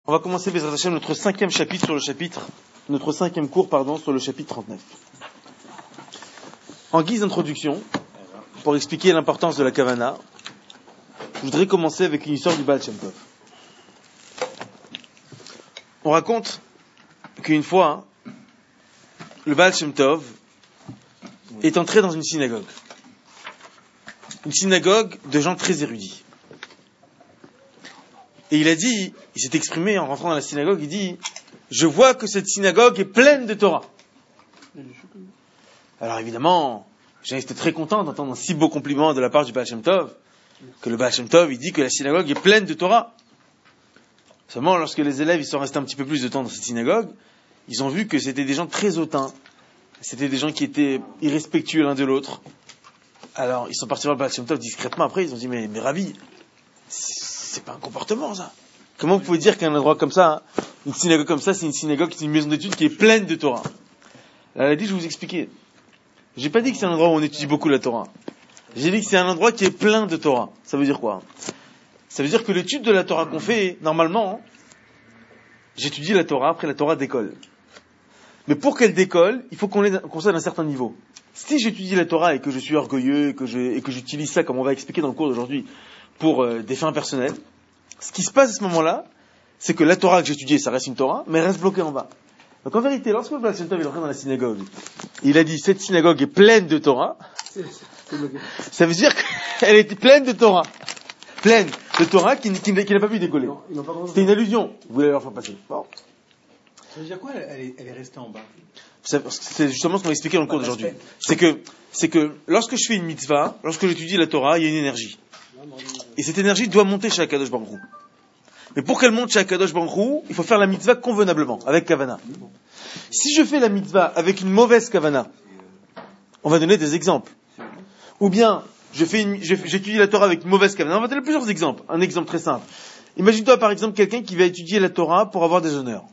On va commencer, Bezrat Hashem, notre cinquième cours, sur le chapitre 39. En guise d'introduction, pour expliquer l'importance de la Kavana, je voudrais commencer avec une histoire du Baal Shem Tov. On raconte qu'une fois, le Baal Shem Tov est entré dans une synagogue. Une synagogue de gens très érudits. Et il s'est exprimé en rentrant dans la synagogue, il dit, je vois que cette synagogue est pleine de Torah. Alors évidemment, j'étais très content d'entendre un si beau compliment de la part du Baal Shem Tov, que le Baal Shem Tov, il dit que la synagogue est pleine de Torah. Seulement, lorsque les élèves ils sont restés un petit peu plus de temps dans cette synagogue, ils ont vu que c'était des gens très hautains, c'était des gens qui étaient irrespectueux l'un de l'autre. Alors, ils sont partis voir le Baal Shem Tov discrètement, après, ils ont dit, mais Rabbi, c'est pas un comportement, ça. Comment vous pouvez dire qu'un endroit comme ça, une synagogue comme ça, c'est une synagogue, c'est une maison d'études qui est pleine de Torah? Alors, elle a dit, je vais vous expliquer. J'ai pas dit que c'est un endroit où on étudie beaucoup la Torah. J'ai dit que c'est un endroit qui est plein de Torah. Ça veut dire quoi? Ça veut dire que l'étude de la Torah qu'on fait, normalement, j'étudie la Torah, après la Torah décolle. Mais pour qu'elle décolle, il faut qu'on soit d'un certain niveau. Si j'étudie la Torah et que je suis orgueilleux et que j'utilise ça, comme on va expliquer dans le cours d'aujourd'hui, pour des fins personnelles, ce qui se passe à ce moment-là, c'est que la Torah que j'ai étudiée, ça reste une Torah, mais elle reste bloquée en bas. Donc en vérité, lorsque le Baal Shem Tov est entré dans la synagogue, il a dit, cette synagogue est pleine de Torah, ça veut dire qu'elle était pleine de Torah. Pleine de Torah qui n'a pas pu décoller. C'était une allusion. Vous voulez leur faire passer. Bon. Ça veut dire quoi, elle est restée en bas? C'est justement ce qu'on va expliquer dans le cours d'aujourd'hui. C'est que lorsque je fais une mitzvah, lorsque j'étudie la Torah, il y a une énergie. Et cette énergie doit monter chez Akadosh Baruch Hu. Mais pour qu'elle monte chez Akadosh Baruch Hu, il faut faire la mitzvah convenablement, avec Kavana. Si je fais la mitzvah avec une mauvaise Kavana, on va donner des exemples. Ou bien, j'étudie la Torah avec une mauvaise Kavana. On va donner plusieurs exemples. Un exemple très simple. Imagine-toi par exemple quelqu'un qui va étudier la Torah pour avoir des honneurs.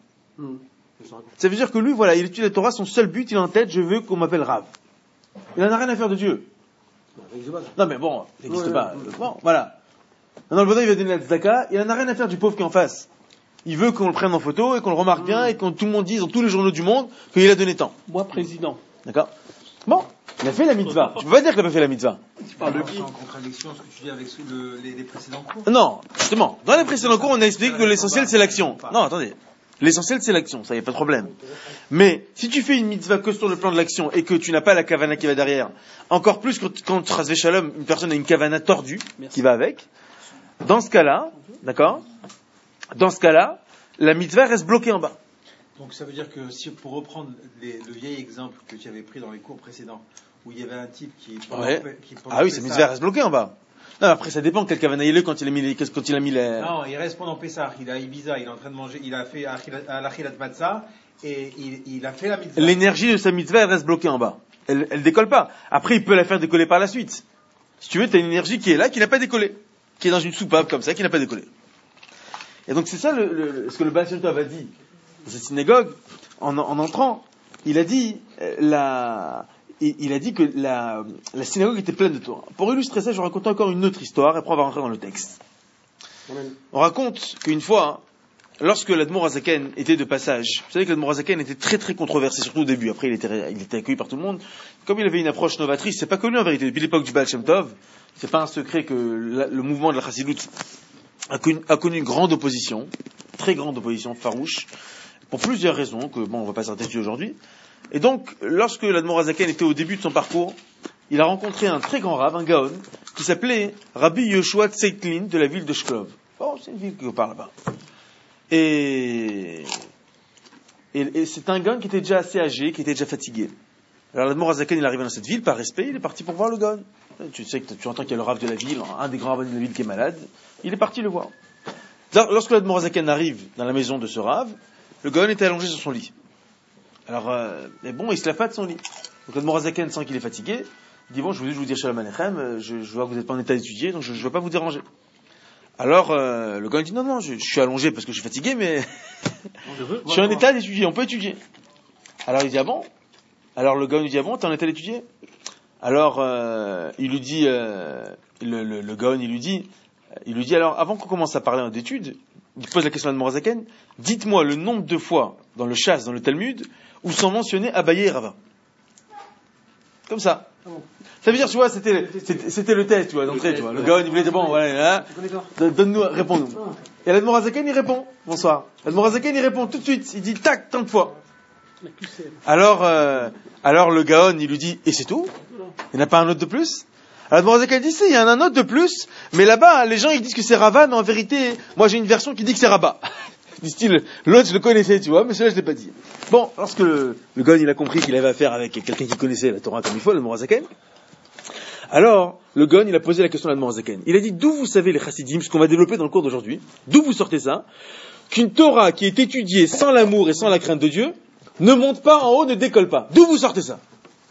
Ça veut dire que lui, voilà, il étudie la Torah, son seul but, il a en tête, je veux qu'on m'appelle Rav. Il n'en a rien à faire de Dieu. Non mais bon, il n'existe pas. Bon, voilà. Maintenant le bonhomme il va donner la tzedaka, il n'en a rien à faire du pauvre qui est en face. Il veut qu'on le prenne en photo et qu'on le remarque bien et que tout le monde dise dans tous les journaux du monde qu'il a donné tant. Moi, président. D'accord? Bon, il a fait la mitzvah. Tu peux pas dire qu'il n'a pas fait la mitzvah. Tu parles de qui? C'est en contradiction ce que tu dis avec les précédents cours. Non, justement. Dans les précédents cours, on a expliqué que l'essentiel c'est l'action. Non, attendez. L'essentiel c'est l'action, ça y a pas de problème. Mais si tu fais une mitzvah que sur le plan de l'action et que tu n'as pas la kavana qui va derrière, encore plus quand Chasvé Shalom, une personne a une kavana tordue qui va avec, dans ce cas-là, d'accord? Dans ce cas-là, la mitzvah reste bloquée en bas. Donc ça veut dire que si pour reprendre le vieil exemple que tu avais pris dans les cours précédents, où il y avait un type qui ah oui, sa mitzvah reste bloquée en bas. Non, après, ça dépend quel kavana il est quand il a mis les... Non, il reste pendant Pessah, il a Ibiza, il est en train de manger, il a fait l'Achilat Matzah, et il a fait la mitzvah. L'énergie de sa mitzvah, elle reste bloquée en bas. Elle décolle pas. Après, il peut la faire décoller par la suite. Si tu veux, t'as une énergie qui est là, qui n'a pas décollé. Qui est dans une soupape comme ça, qui n'a pas décollé. Et donc, c'est ça ce que le Baal Shem Tov a dit dans cette synagogue, en entrant. Il a dit, que la synagogue était pleine de Torah. Pour illustrer ça, je vais raconter encore une autre histoire, et après on va rentrer dans le texte. On raconte qu'une fois, lorsque l'Admor HaZaken était de passage, vous savez que l'Admor HaZaken était très très controversé, surtout au début. Après, il était accueilli par tout le monde. Comme il avait une approche novatrice, c'est pas connu en vérité. Depuis l'époque du Baal Shem Tov, c'est pas un secret que le mouvement de la Chassidut a connu une grande opposition, très grande opposition, farouche, pour plusieurs raisons que on va pas s'intéresser aujourd'hui. Et donc, lorsque l'Admor HaZaken était au début de son parcours, il a rencontré un très grand rave, un gaon, qui s'appelait Rabbi Yoshua Tseitlin de la ville de Shklov. Bon, c'est une ville qui parle là-bas. Et c'est un gaon qui était déjà assez âgé, qui était déjà fatigué. Alors l'Admor HaZaken, il arrive dans cette ville, par respect, il est parti pour voir le gaon. Tu sais que tu entends qu'il y a le rave de la ville, un des grands rabbins de la ville qui est malade. Il est parti le voir. Lorsque l'Admor HaZaken arrive dans la maison de ce rave, le gaon était allongé sur son lit. Alors, il se lève pas de son lit. Donc l'Admor HaZaken sent qu'il est fatigué. Il dit, bon, je vous dire Shalom Aleichem, je vois que vous n'êtes pas en état d'étudier, donc je ne vais pas vous déranger. Alors, le gars dit, non, je suis allongé parce que je suis fatigué, mais je suis en état d'étudier, on peut étudier. Alors il dit, ah bon? Alors le gars lui dit, ah bon, t'es en état d'étudier? Alors, il lui dit, le gars, il lui dit, alors, avant qu'on commence à parler d'études, il pose la question à Admorazaken, dites-moi le nombre de fois dans le Shas, dans le Talmud, où sont mentionnés Abaye et Rava. Comme ça. Ça veut dire, tu vois, c'était le test, tu vois, d'entrée, tu vois. Le gars, il voulait dire, bon, voilà, donne-nous, réponds-nous. Et l'Admorazaken, il répond, bonsoir. L'Admorazaken, il répond tout de suite, il dit, tac, tant de fois. Alors le Gaon, il lui dit, et c'est tout? Il n'y en a pas un autre de plus? Alors L'Admorazaken dit, si, il y en a un autre de plus, mais là-bas, les gens, ils disent que c'est Rava, mais en vérité, moi, j'ai une version qui dit que c'est Rabat. Dit-il, l'autre, je le connaissais, tu vois, mais celui-là, je l'ai pas dit. Bon, lorsque le Gaon, il a compris qu'il avait affaire avec quelqu'un qui connaissait la Torah comme il faut, l'Admorazaken, alors, le Gaon, il a posé la question à l'Admorazaken. Il a dit, d'où vous savez les chassidim, ce qu'on va développer dans le cours d'aujourd'hui, d'où vous sortez ça, qu'une Torah qui est étudiée sans l'amour et sans la crainte de Dieu, ne monte pas en haut, ne décolle pas. D'où vous sortez ça?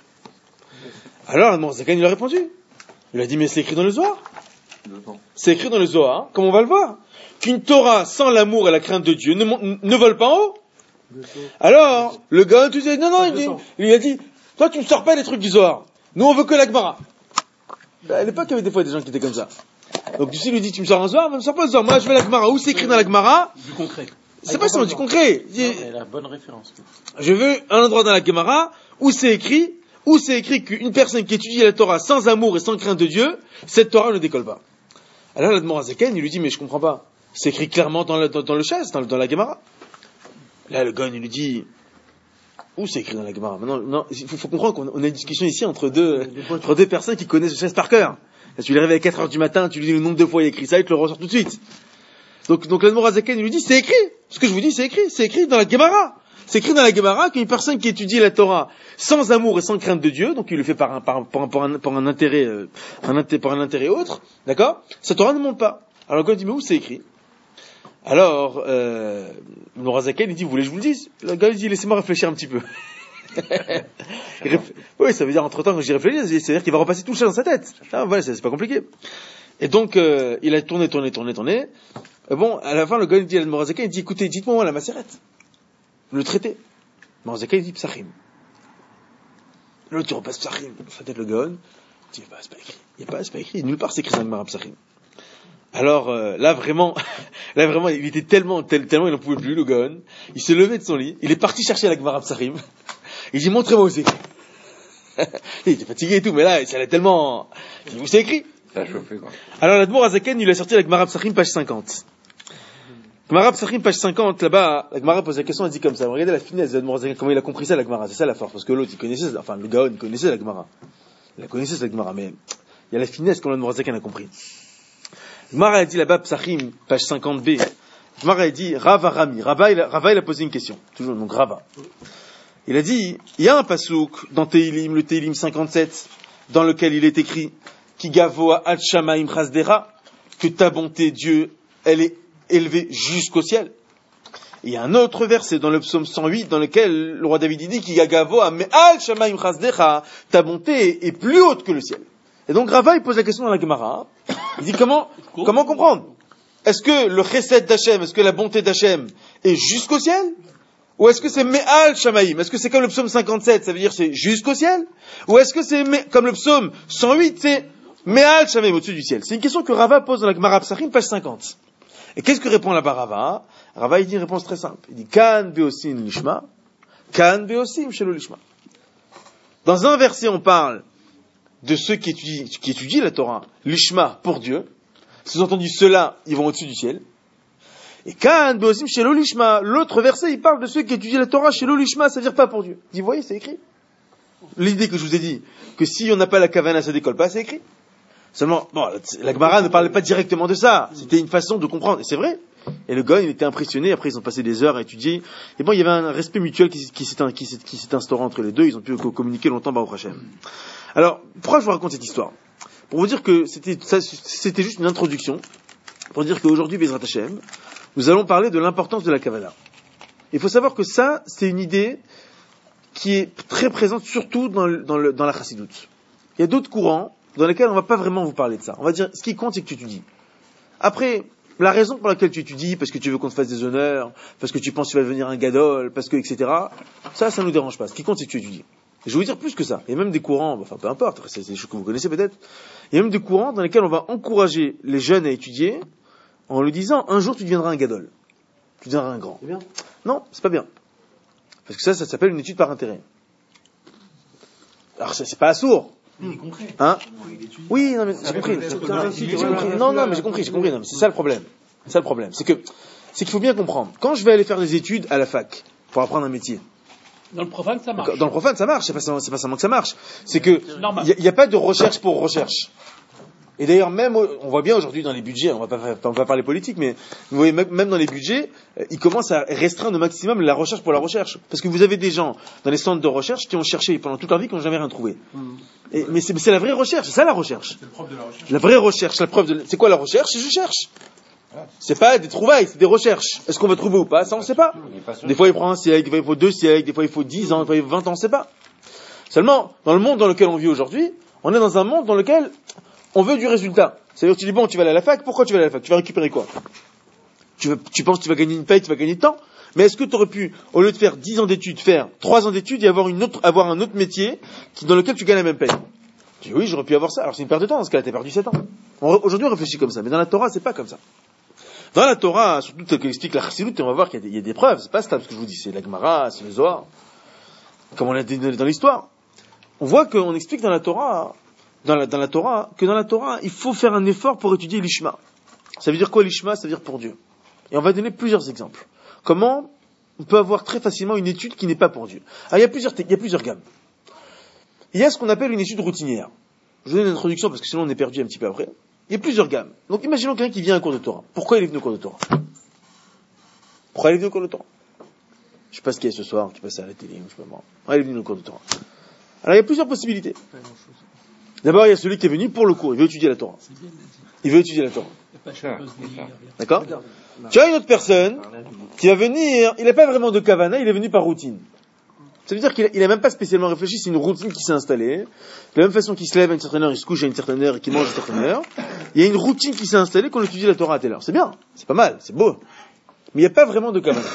Alors, l'Admorazaken, il a répondu. Il a dit, mais c'est écrit dans le Zohar. C'est écrit dans le Zohar, comme on va le voir. Qu'une Torah sans l'amour et la crainte de Dieu ne vole pas en haut. Alors, le Gaon, tu dis, non, il a dit, toi, tu ne sors pas les trucs du Zohar. Nous, on veut que la Gemara. À l'époque, il y avait des fois des gens qui étaient comme ça. Donc, tu lui dis, tu me sors un Zohar, mais me sors pas le Zohar. Moi, je veux la Gemara. Où c'est écrit dans la Gemara? Du concret. C'est pas seulement du concret. C'est la bonne référence. Je veux un endroit dans la Gemara où c'est écrit qu'une personne qui étudie la Torah sans amour et sans crainte de Dieu, cette Torah ne décolle pas. Alors, l'Admorazaken, il lui dit, mais je comprends pas. C'est écrit clairement dans le Shas, dans la Gemara. Là, le Gaon, il lui dit, où c'est écrit dans la Gemara? Non, il faut comprendre qu'on a une discussion ici entre deux personnes qui connaissent le Shas par cœur. Là, tu lui réveilles à 4 heures du matin, tu lui dis le nombre de fois il écrit ça, il te le ressort tout de suite. Donc l'Admorazaken, il lui dit, c'est écrit. Ce que je vous dis, c'est écrit dans la Gemara. C'est écrit dans la Gemara qu'une personne qui étudie la Torah sans amour et sans crainte de Dieu, donc il le fait pour un intérêt autre, d'accord? Sa Torah ne monte pas. Alors le gars dit, mais où c'est écrit? Alors, l'Admorazaken, il dit, vous voulez que je vous le dise? Le gars, il dit, laissez-moi réfléchir un petit peu. Oui, ça veut dire, entre temps, quand j'y réfléchis, c'est-à-dire qu'il va repasser tout le chat dans sa tête. Ah, voilà, c'est pas compliqué. Et donc, il a tourné. Bon, à la fin, le gars, il dit à l'Admorazaken, il dit, écoutez, dites-moi la macérette. Le traité. L'Admorazaken, il dit, Psachim. L'autre, il repasse Psachim. Peut-être le gars, il dit, bah, c'est pas écrit. C'est pas écrit. Nulle part, c'est écrit dans la Gemara Psachim. Alors, là, vraiment, il était tellement, il n'en pouvait plus, le Gaon. Il s'est levé de son lit. Il est parti chercher la Gemara Psachim. Il dit, montrez-moi où c'est écrit. Il était fatigué et tout, mais là, ça allait tellement, il dit, où c'est écrit? Ça a chauffé, quoi. Alors, l'Admorazaken, il a sorti la Gemara Psachim, page 50. Gemara Psachim, page 50, là-bas, la Gemara pose la question, elle dit comme ça. Regardez la finesse de l'Admorazaken, comment il a compris ça, la Gemara. C'est ça la force. Parce que l'autre, le Gaon, il connaissait la Gemara. Il la connaissait, cette Gemara, mais il y a la finesse quand l'Admorazaken a compris. Gemara a dit là-bas, Psachim, page 50b. Gemara a dit, Rava Rami. Rava, il a posé une question. Toujours, donc Rava. Il a dit, il y a un pasouk dans Teilim, le Teilim 57, dans lequel il est écrit, Ki gavoa ad shamaim chasdera, que ta bonté, Dieu, elle est élevée jusqu'au ciel. Il y a un autre verset dans le psaume 108, dans lequel le roi David dit, Ki gavoa me ad shamaim chasdera, ta bonté est plus haute que le ciel. Et donc Rava, il pose la question dans la Gemara. Il dit, comment comprendre? Est-ce que le chesed d'Hachem, est-ce que la bonté d'Hachem est jusqu'au ciel? Ou est-ce que c'est Me'al Shamaim? Est-ce que c'est comme le psaume 57, ça veut dire c'est jusqu'au ciel? Ou est-ce que c'est comme le psaume 108, c'est Me'al Shamaim, au-dessus du ciel? C'est une question que Rava pose dans la Gemara Psachim, page 50. Et qu'est-ce que répond là-bas Rava? Rava, il dit une réponse très simple. Il dit, Kan beosim lishma, Kan beosim shelo lishma. Dans un verset, on parle de ceux qui étudient la Torah, lishma, pour Dieu. Sous-entendu, ceux-là, ils vont au-dessus du ciel. Et Kan beosim shelo lishma, l'autre verset, il parle de ceux qui étudient la Torah shelo lishma, ça veut dire pas pour Dieu. Il dit, vous voyez, c'est écrit. L'idée que je vous ai dit, que si on n'a pas la kavana, ça décolle pas, c'est écrit. Seulement, bon, la Gemara ne parlait pas directement de ça. C'était une façon de comprendre. Et c'est vrai. Et le gars, il était impressionné. Après, ils ont passé des heures à étudier. Et bon, il y avait un respect mutuel qui s'est instauré entre les deux. Ils ont pu communiquer longtemps, Baruch Hashem. Alors, pourquoi je vous raconte cette histoire? Pour vous dire que c'était juste une introduction. Pour dire qu'aujourd'hui, Bezrat Hashem, nous allons parler de l'importance de la Kavala. Il faut savoir que ça, c'est une idée qui est très présente, surtout dans la Chassidoute. Il y a d'autres courants dans lesquels on ne va pas vraiment vous parler de ça. On va dire, ce qui compte, c'est que tu étudies. Après, la raison pour laquelle tu étudies, parce que tu veux qu'on te fasse des honneurs, parce que tu penses que tu vas devenir un gadol, parce que, etc., ça nous dérange pas. Ce qui compte, c'est que tu étudies. Et je vais vous dire plus que ça. Il y a même des courants, enfin, peu importe, c'est des choses que vous connaissez peut-être. Il y a même des courants dans lesquels on va encourager les jeunes à étudier, en lui disant, un jour tu deviendras un gadol. tu deviendras un grand. C'est bien. Non, c'est pas bien. Parce que ça s'appelle une étude par intérêt. Alors, c'est pas sourd. Il est concret. Hein? Il étudie. Oui, non, mais j'ai compris. Non, mais j'ai compris. Non, mais c'est ça le problème. C'est ça le problème. C'est qu'il faut bien comprendre. Quand je vais aller faire des études à la fac, pour apprendre un métier. Dans le profane, ça marche. Dans le profane, ça marche. C'est pas seulement que ça marche. C'est que, normal. il y a pas de recherche pour recherche. Et d'ailleurs, même, on voit bien aujourd'hui dans les budgets, on va pas parler politique, mais vous voyez, même dans les budgets, ils commencent à restreindre au maximum la recherche pour la recherche. Parce que vous avez des gens dans les centres de recherche qui ont cherché pendant toute leur vie, qui n'ont jamais rien trouvé. Mais c'est la vraie recherche, c'est ça la recherche. C'est le propre de la recherche. La vraie recherche, c'est quoi la recherche? C'est je cherche. C'est pas des trouvailles, c'est des recherches. Est-ce qu'on va trouver ou pas? Ça, on sait pas. Des fois, il prend un siècle, des fois, il faut 2 siècles, des fois, il faut 10 ans, des fois, il faut 20 ans, on sait pas. Seulement, dans le monde dans lequel on vit aujourd'hui, on est dans un monde dans lequel on veut du résultat. C'est-à-dire, tu dis, bon, tu vas aller à la fac, pourquoi tu vas aller à la fac? Tu vas récupérer quoi? Tu penses que tu vas gagner une paye, tu vas gagner de temps? Mais est-ce que tu aurais pu, au lieu de faire 10 ans d'études, faire 3 ans d'études et avoir un autre métier dans lequel tu gagnes la même paye? Tu dis, oui, j'aurais pu avoir ça. Alors, c'est une perte de temps, dans ce cas-là, t'as perdu 7 ans. Aujourd'hui, on réfléchit comme ça. Mais dans la Torah, c'est pas comme ça. Dans la Torah, surtout tel qu'explique la Chassidut, on va voir qu'il y a des preuves. C'est pas ça, ce que je vous dis. C'est la Gemara, c'est le Zohar. Comme on l'a dit dans l'histoire. On voit qu'on explique dans la Torah, que dans la Torah, il faut faire un effort pour étudier l'Ishma. Ça veut dire quoi l'Ishma? Ça veut dire pour Dieu. Et on va donner plusieurs exemples. Comment on peut avoir très facilement une étude qui n'est pas pour Dieu? Alors, il y a plusieurs gammes. Il y a ce qu'on appelle une étude routinière. Je vous donne une introduction parce que sinon on est perdu un petit peu après. Il y a plusieurs gammes. Donc, imaginons quelqu'un qui vient à un cours de Torah. Pourquoi il est venu au cours de Torah? Pourquoi il est venu au cours de Torah? Je sais pas ce qu'il y a ce soir, tu passes à la télé, je sais pas moi. Pourquoi il est venu au cours de Torah? Alors, il y a plusieurs possibilités. D'abord, il y a celui qui est venu pour le cours. Il veut étudier la Torah. Il veut étudier la Torah. D'accord? Tu as une autre personne qui va venir, il n'a pas vraiment de kavana, il est venu par routine. Ça veut dire qu'il n'a même pas spécialement réfléchi, c'est une routine qui s'est installée. De la même façon qu'il se lève à une certaine heure, il se couche à une certaine heure et qu'il mange à une certaine heure. Il y a une routine qui s'est installée qu'on étudie la Torah à telle heure. C'est bien, c'est pas mal, c'est beau. Mais il n'y a pas vraiment de kavana.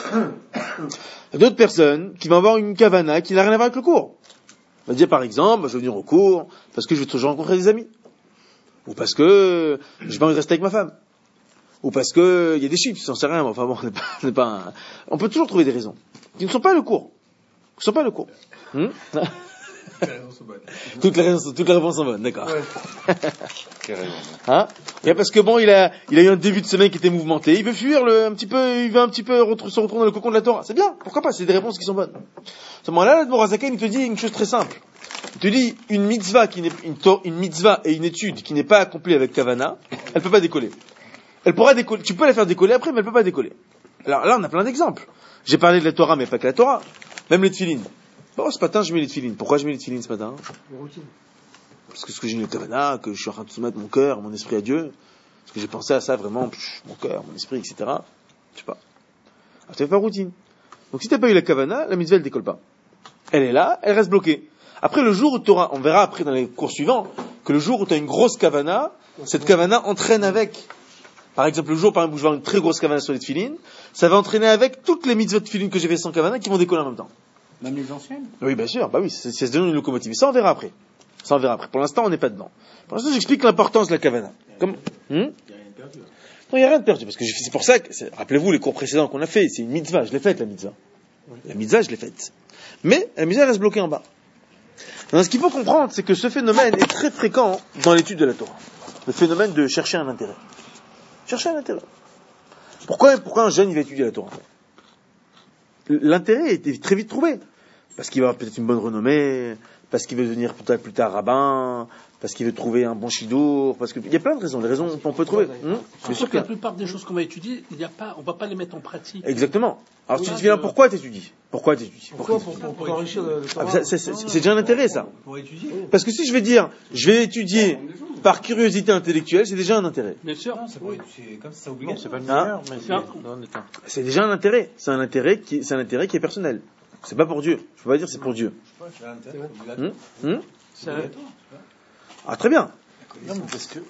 Il y a d'autres personnes qui vont avoir une kavana qui n'a rien à voir avec le cours. On va dire par exemple, je vais venir au cours parce que je vais rencontrer des amis. Ou parce que j'ai pas envie de rester avec ma femme. Ou parce que il y a des chiffres, j'en sais rien, mais enfin bon, on peut toujours trouver des raisons. Qui ne sont pas le cours. Qui ne sont pas le cours. Toutes les réponses sont bonnes, d'accord. Hein? Et parce que bon, il a eu un début de semaine qui était mouvementé, il veut fuir il veut un petit peu se retrouver dans le cocon de la Torah. C'est bien, pourquoi pas, c'est des réponses qui sont bonnes. À ce moment-là, l'Admor HaZaken, il te dit une chose très simple. Il te dit, une mitzvah et une étude qui n'est pas accomplie avec kavana, elle peut pas décoller. Elle pourra décoller, tu peux la faire décoller après, mais elle peut pas décoller. Alors là, on a plein d'exemples. J'ai parlé de la Torah, mais pas que la Torah. Même les tefilines. Bon, ce matin, je mets les tefilines. Pourquoi je mets les tefilines ce matin? Parce que j'ai une kavana, que je suis en train de soumettre mon cœur, mon esprit à Dieu. Parce que j'ai pensé à ça vraiment, mon cœur, mon esprit, etc. Je sais pas. Alors, tu fais pas routine. Donc, si t'as pas eu la kavana, la mitzvah, elle décolle pas. Elle est là, elle reste bloquée. Après, le jour où t'auras, on verra après dans les cours suivants, que le jour où t'as une grosse kavana, cette kavana entraîne avec. Par exemple, le jour, par exemple, où je vais avoir une très grosse kavana sur les tefilines, ça va entraîner avec toutes les mitzvot de tefilines que j'ai fait sans kavana qui vont décoller en même temps. Même les anciennes? Oui, bien sûr, bah oui, c'est se donner une locomotive. Ça, on verra après. Pour l'instant, on n'est pas dedans. Pour l'instant, j'explique l'importance de la kavana. Comme, Il n'y a rien de perdu. Non, il n'y a rien de perdu, parce que c'est pour ça que, rappelez-vous les cours précédents qu'on a fait, c'est une mitzvah, je l'ai faite, la mitzvah. La mitzvah, je l'ai faite. Mais, la mitzvah reste bloquée en bas. Donc, ce qu'il faut comprendre, c'est que ce phénomène est très fréquent dans l'étude de la Torah. Le phénomène de chercher un intérêt. Chercher un intérêt. Pourquoi un jeune, il va étudier la Torah? L'intérêt est très vite trouvé. Parce qu'il va avoir peut-être une bonne renommée, parce qu'il veut devenir peut-être plus tard rabbin, parce qu'il veut trouver un bon chidour, parce que il y a plein de raisons. Les raisons qu'on peut trouver. C'est sûr que la plupart des choses qu'on va étudier, on va pas les mettre en pratique. Exactement. Alors tu te dis là, pourquoi t'étudies? Pourquoi Pour enrichir le c'est déjà un intérêt, ça. Pour étudier. Parce que si je vais dire, je vais étudier par curiosité intellectuelle, c'est déjà un intérêt. Bien sûr. C'est comme ça, c'est obligatoire. c'est pas le meilleur, mais c'est déjà un intérêt. C'est un intérêt qui est personnel. C'est pas pour Dieu. Je peux pas dire c'est pour Dieu. C'est un intérêt obligatoire. C'est obligatoire. Ah, très bien. Non, mais parce que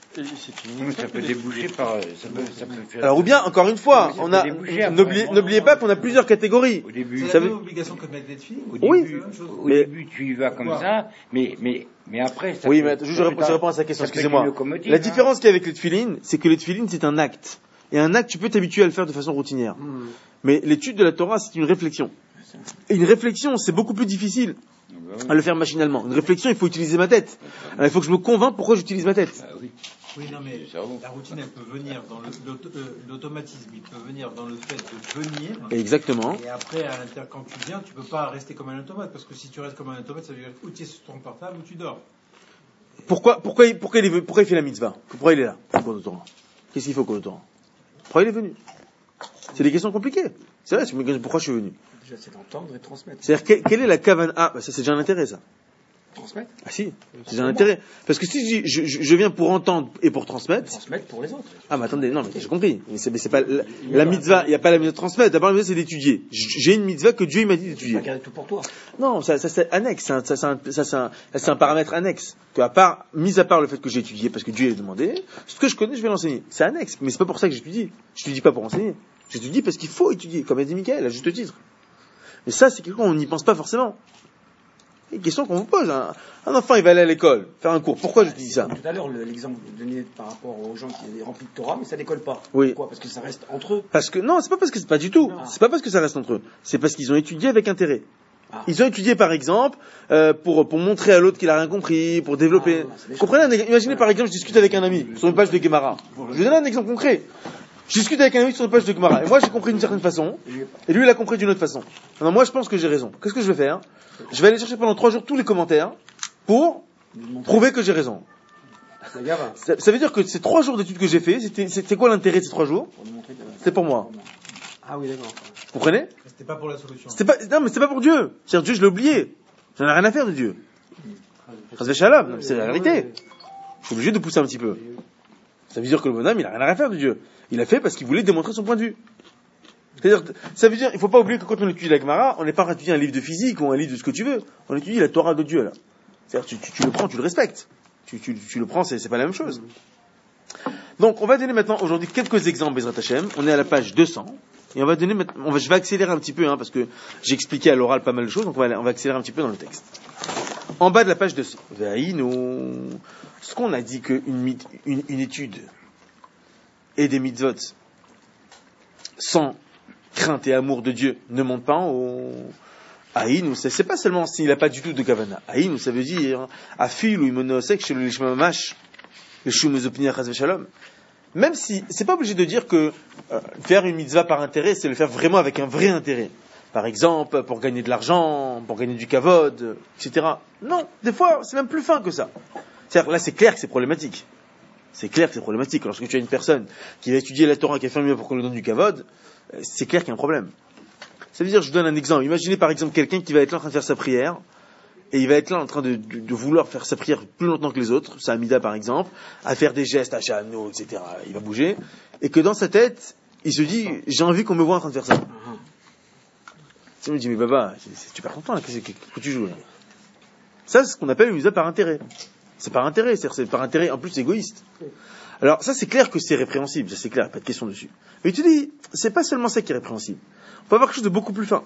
ça peut déboucher par. Ça peut faire. Alors, ou bien, encore une fois, Ça peut déboucher après. n'oubliez pas qu'on a plusieurs catégories. Au début, C'est Ça la veut- même obligation que de mettre les filles. Oui. au Mais- début, tu y vas comme ça, mais après. Ça Oui, peut- mais je réponds à sa question, ça peut être excusez-moi. une locomotive, La hein. différence qu'il y a avec les tefilines, c'est que les tefilines, c'est un acte. Et un acte, tu peux t'habituer à le faire de façon routinière. Mais l'étude de la Torah, c'est une réflexion. Et une réflexion, c'est beaucoup plus difficile à le faire machinalement. Une réflexion, il faut utiliser ma tête. Alors, il faut que je me convainque pourquoi j'utilise ma tête. Oui, non, mais la routine, elle peut venir dans l'automatisme, il peut venir dans le fait de venir. Exactement. Et après, quand tu viens, tu peux pas rester comme un automate, parce que si tu restes comme un automate, ça veut dire ou tu es sur ton portable ou tu dors. Pourquoi il fait la mitzvah? Pourquoi il est là, au cours de Torah? Qu'est-ce qu'il faut au cours de Torah? Pourquoi il est venu? C'est des questions compliquées. C'est vrai, pourquoi je suis venu? Déjà, c'est d'entendre et de transmettre. C'est-à-dire, quelle est la kavana? Ah, ça c'est déjà un intérêt, ça. Transmettre. Ah si, c'est déjà un intérêt. Parce que si je viens pour entendre et pour transmettre. Transmettre pour les autres. Ah, mais attendez, non, mais j'ai compris. Mais c'est pas, la mitzvah, il n'y a pas la mitzvah de transmettre. D'abord, la mitzvah, c'est d'étudier. J'ai une mitzvah que Dieu, il m'a dit d'étudier. Tu vas garder tout pour toi. Non, ça c'est annexe. C'est un paramètre annexe. Mis à part le fait que j'ai étudié parce que Dieu l'a demandé, ce que je connais, je vais l'enseigner. C'est annexe. Mais c'est pas pour ça que j'étudie. Je n'étudie pas pour enseigner. J'étudie parce qu'il faut étudier, comme a dit Michael, à juste titre. Mais ça, c'est quelque chose qu'on n'y pense pas forcément. C'est une question qu'on vous pose. Un enfant, il va aller à l'école, faire un cours. Pourquoi je dis ça? Tout à l'heure, l'exemple donné par rapport aux gens qui sont remplis de Torah, mais ça décolle pas. Oui. Pourquoi? Parce que ça reste entre eux. Parce que, non, c'est pas parce que c'est pas du tout. Non. C'est pas parce que ça reste entre eux. C'est parce qu'ils ont étudié avec intérêt. Ah. Ils ont étudié, par exemple, pour montrer à l'autre qu'il a rien compris, pour développer. Vous comprenez? Imaginez, par exemple, je discute avec un ami sur une page de Gemara. Je vais donner un exemple concret. Je discute avec un ami sur une page de Gemara. Et moi, j'ai compris d'une certaine façon. Et lui, il a compris d'une autre façon. Alors, moi, je pense que j'ai raison. Qu'est-ce que je vais faire? Je vais aller chercher pendant 3 jours tous les commentaires pour prouver que j'ai raison. Ça veut dire que ces 3 jours d'études que j'ai fait, c'était quoi l'intérêt de ces 3 jours? C'était pour moi. Ah oui, d'accord. Vous comprenez? C'était pas pour la solution. Non, mais c'était pas pour Dieu. C'est-à-dire, Dieu, je l'ai oublié. J'en ai rien à faire de Dieu. Chas v'shalom, c'est la vérité. Je suis obligé de pousser un petit peu. Ça veut dire que le bonhomme, il a rien à faire de Dieu. Il a fait parce qu'il voulait démontrer son point de vue. C'est-à-dire, ça veut dire, il faut pas oublier que quand on étudie la Gemara, on n'est pas en train d'étudier un livre de physique ou un livre de ce que tu veux. On étudie la Torah de Dieu, là. C'est-à-dire, tu le prends, tu le respectes. Tu le prends, c'est pas la même chose. Donc, on va donner maintenant, aujourd'hui, quelques exemples, Bezrat Hashem. On est à la page 200. Et on va donner, je vais accélérer un petit peu, parce que j'ai expliqué à l'oral pas mal de choses, donc on va accélérer un petit peu dans le texte. En bas de la page 200. Ce qu'on a dit qu'une étude et des mitzvot sans crainte et amour de Dieu ne monte pas en haut. Aïn, c'est pas seulement s'il n'a pas du tout de kavana. Aïn, ça veut dire afil ou imonosek chez le lishmamash, le shumezopnia chas v'shalom. Même si, c'est pas obligé de dire que faire une mitzvah par intérêt, c'est le faire vraiment avec un vrai intérêt. Par exemple, pour gagner de l'argent, pour gagner du kavod, etc. Non, des fois, c'est même plus fin que ça. C'est-à-dire, là, c'est clair que c'est problématique. C'est clair que c'est problématique. Lorsque tu as une personne qui va étudier la Torah, qui a fait mieux pour qu'on lui donne du kavod, c'est clair qu'il y a un problème. Ça veut dire, je vous donne un exemple. Imaginez par exemple quelqu'un qui va être là en train de faire sa prière, et il va être là en train de vouloir faire sa prière plus longtemps que les autres, sa Amida par exemple, à faire des gestes, à Shano, etc. Il va bouger, et que dans sa tête, il se dit, j'ai envie qu'on me voit en train de faire ça. Tu me dis, mais Baba, c'est super content, là, qu'est-ce que tu joues là? Ça, c'est ce qu'on appelle une mitzvah par intérêt. C'est par intérêt, c'est par intérêt en plus égoïste. Alors ça, c'est clair que c'est répréhensible, ça c'est clair, pas de question dessus. Mais tu dis, c'est pas seulement ça qui est répréhensible. On peut avoir quelque chose de beaucoup plus fin.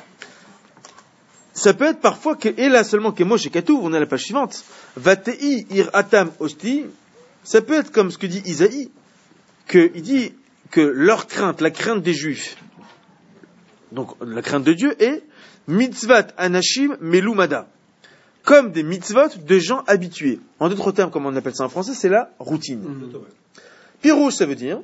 Ça peut être parfois que, et là seulement que moi chez Katou, on est à la page suivante, Vatei ir atam osti, ça peut être comme ce que dit Isaïe, il dit que leur crainte, la crainte des Juifs, donc la crainte de Dieu est mitzvat anashim melumada, comme des mitzvot de gens habitués. En d'autres termes, comme on appelle ça en français, c'est la routine. Pirouche, ça veut dire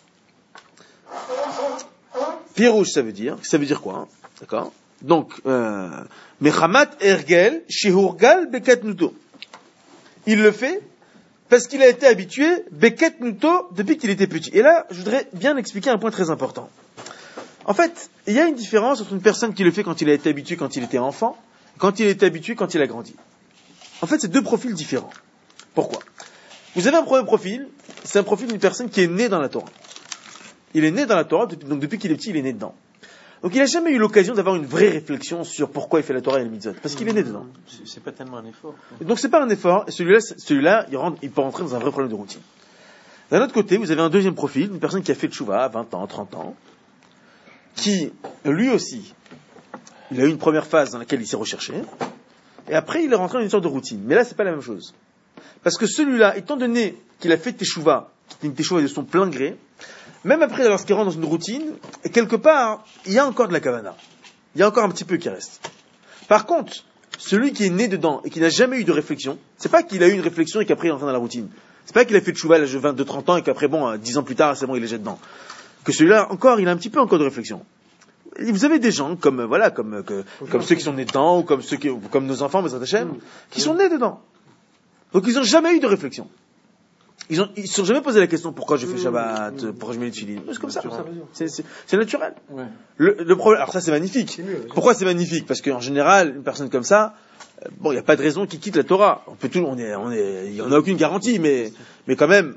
quoi, hein? D'accord? Donc, Mechamat ergel shehurgal beket nuto. Il le fait parce qu'il a été habitué beket nuto depuis qu'il était petit. Et là, je voudrais bien expliquer un point très important. En fait, il y a une différence entre une personne qui le fait quand il a été habitué quand il était enfant, quand il est habitué quand il a grandi. En fait, c'est 2 profils différents. Pourquoi? Vous avez un premier profil, c'est un profil d'une personne qui est née dans la Torah. Il est né dans la Torah, donc depuis qu'il est petit, il est né dedans. Donc il n'a jamais eu l'occasion d'avoir une vraie réflexion sur pourquoi il fait la Torah et les mitzvot, parce qu'il est né dedans. C'est pas tellement un effort. Et donc c'est pas un effort, et celui-là, il peut rentrer dans un vrai problème de routine. D'un autre côté, vous avez un deuxième profil, une personne qui a fait le tchouva à 20 ans, 30 ans, qui, lui aussi, il a eu une première phase dans laquelle il s'est recherché, et après il est rentré dans une sorte de routine. Mais là, c'est pas la même chose. Parce que celui-là, étant donné qu'il a fait teshuva, qui était une teshuva de son plein gré, même après, lorsqu'il rentre dans une routine, et quelque part, il y a encore de la kavana. Il y a encore un petit peu qui reste. Par contre, celui qui est né dedans et qui n'a jamais eu de réflexion, c'est pas qu'il a eu une réflexion et qu'après il rentre dans la routine. C'est pas qu'il a fait de chouva à l'âge de 22-30 ans et qu'après, 10 ans plus tard, c'est bon, il est jeté dedans. Que celui-là, encore, il a un petit peu encore de réflexion. Et vous avez des gens comme ceux qui sont nés dedans, ou comme nos enfants, Bezrat Hashem, qui sont nés dedans. Donc ils n'ont jamais eu de réflexion. Ils ne se sont jamais posé la question pourquoi je fais Shabbat, pourquoi je mets les tefilines. C'est comme ça. C'est naturel. Ouais. Le problème, alors ça c'est magnifique. Pourquoi c'est magnifique? Parce qu'en général, une personne comme ça, il n'y a pas de raison qu'il quitte la Torah. Il n'y en a aucune garantie, mais quand même,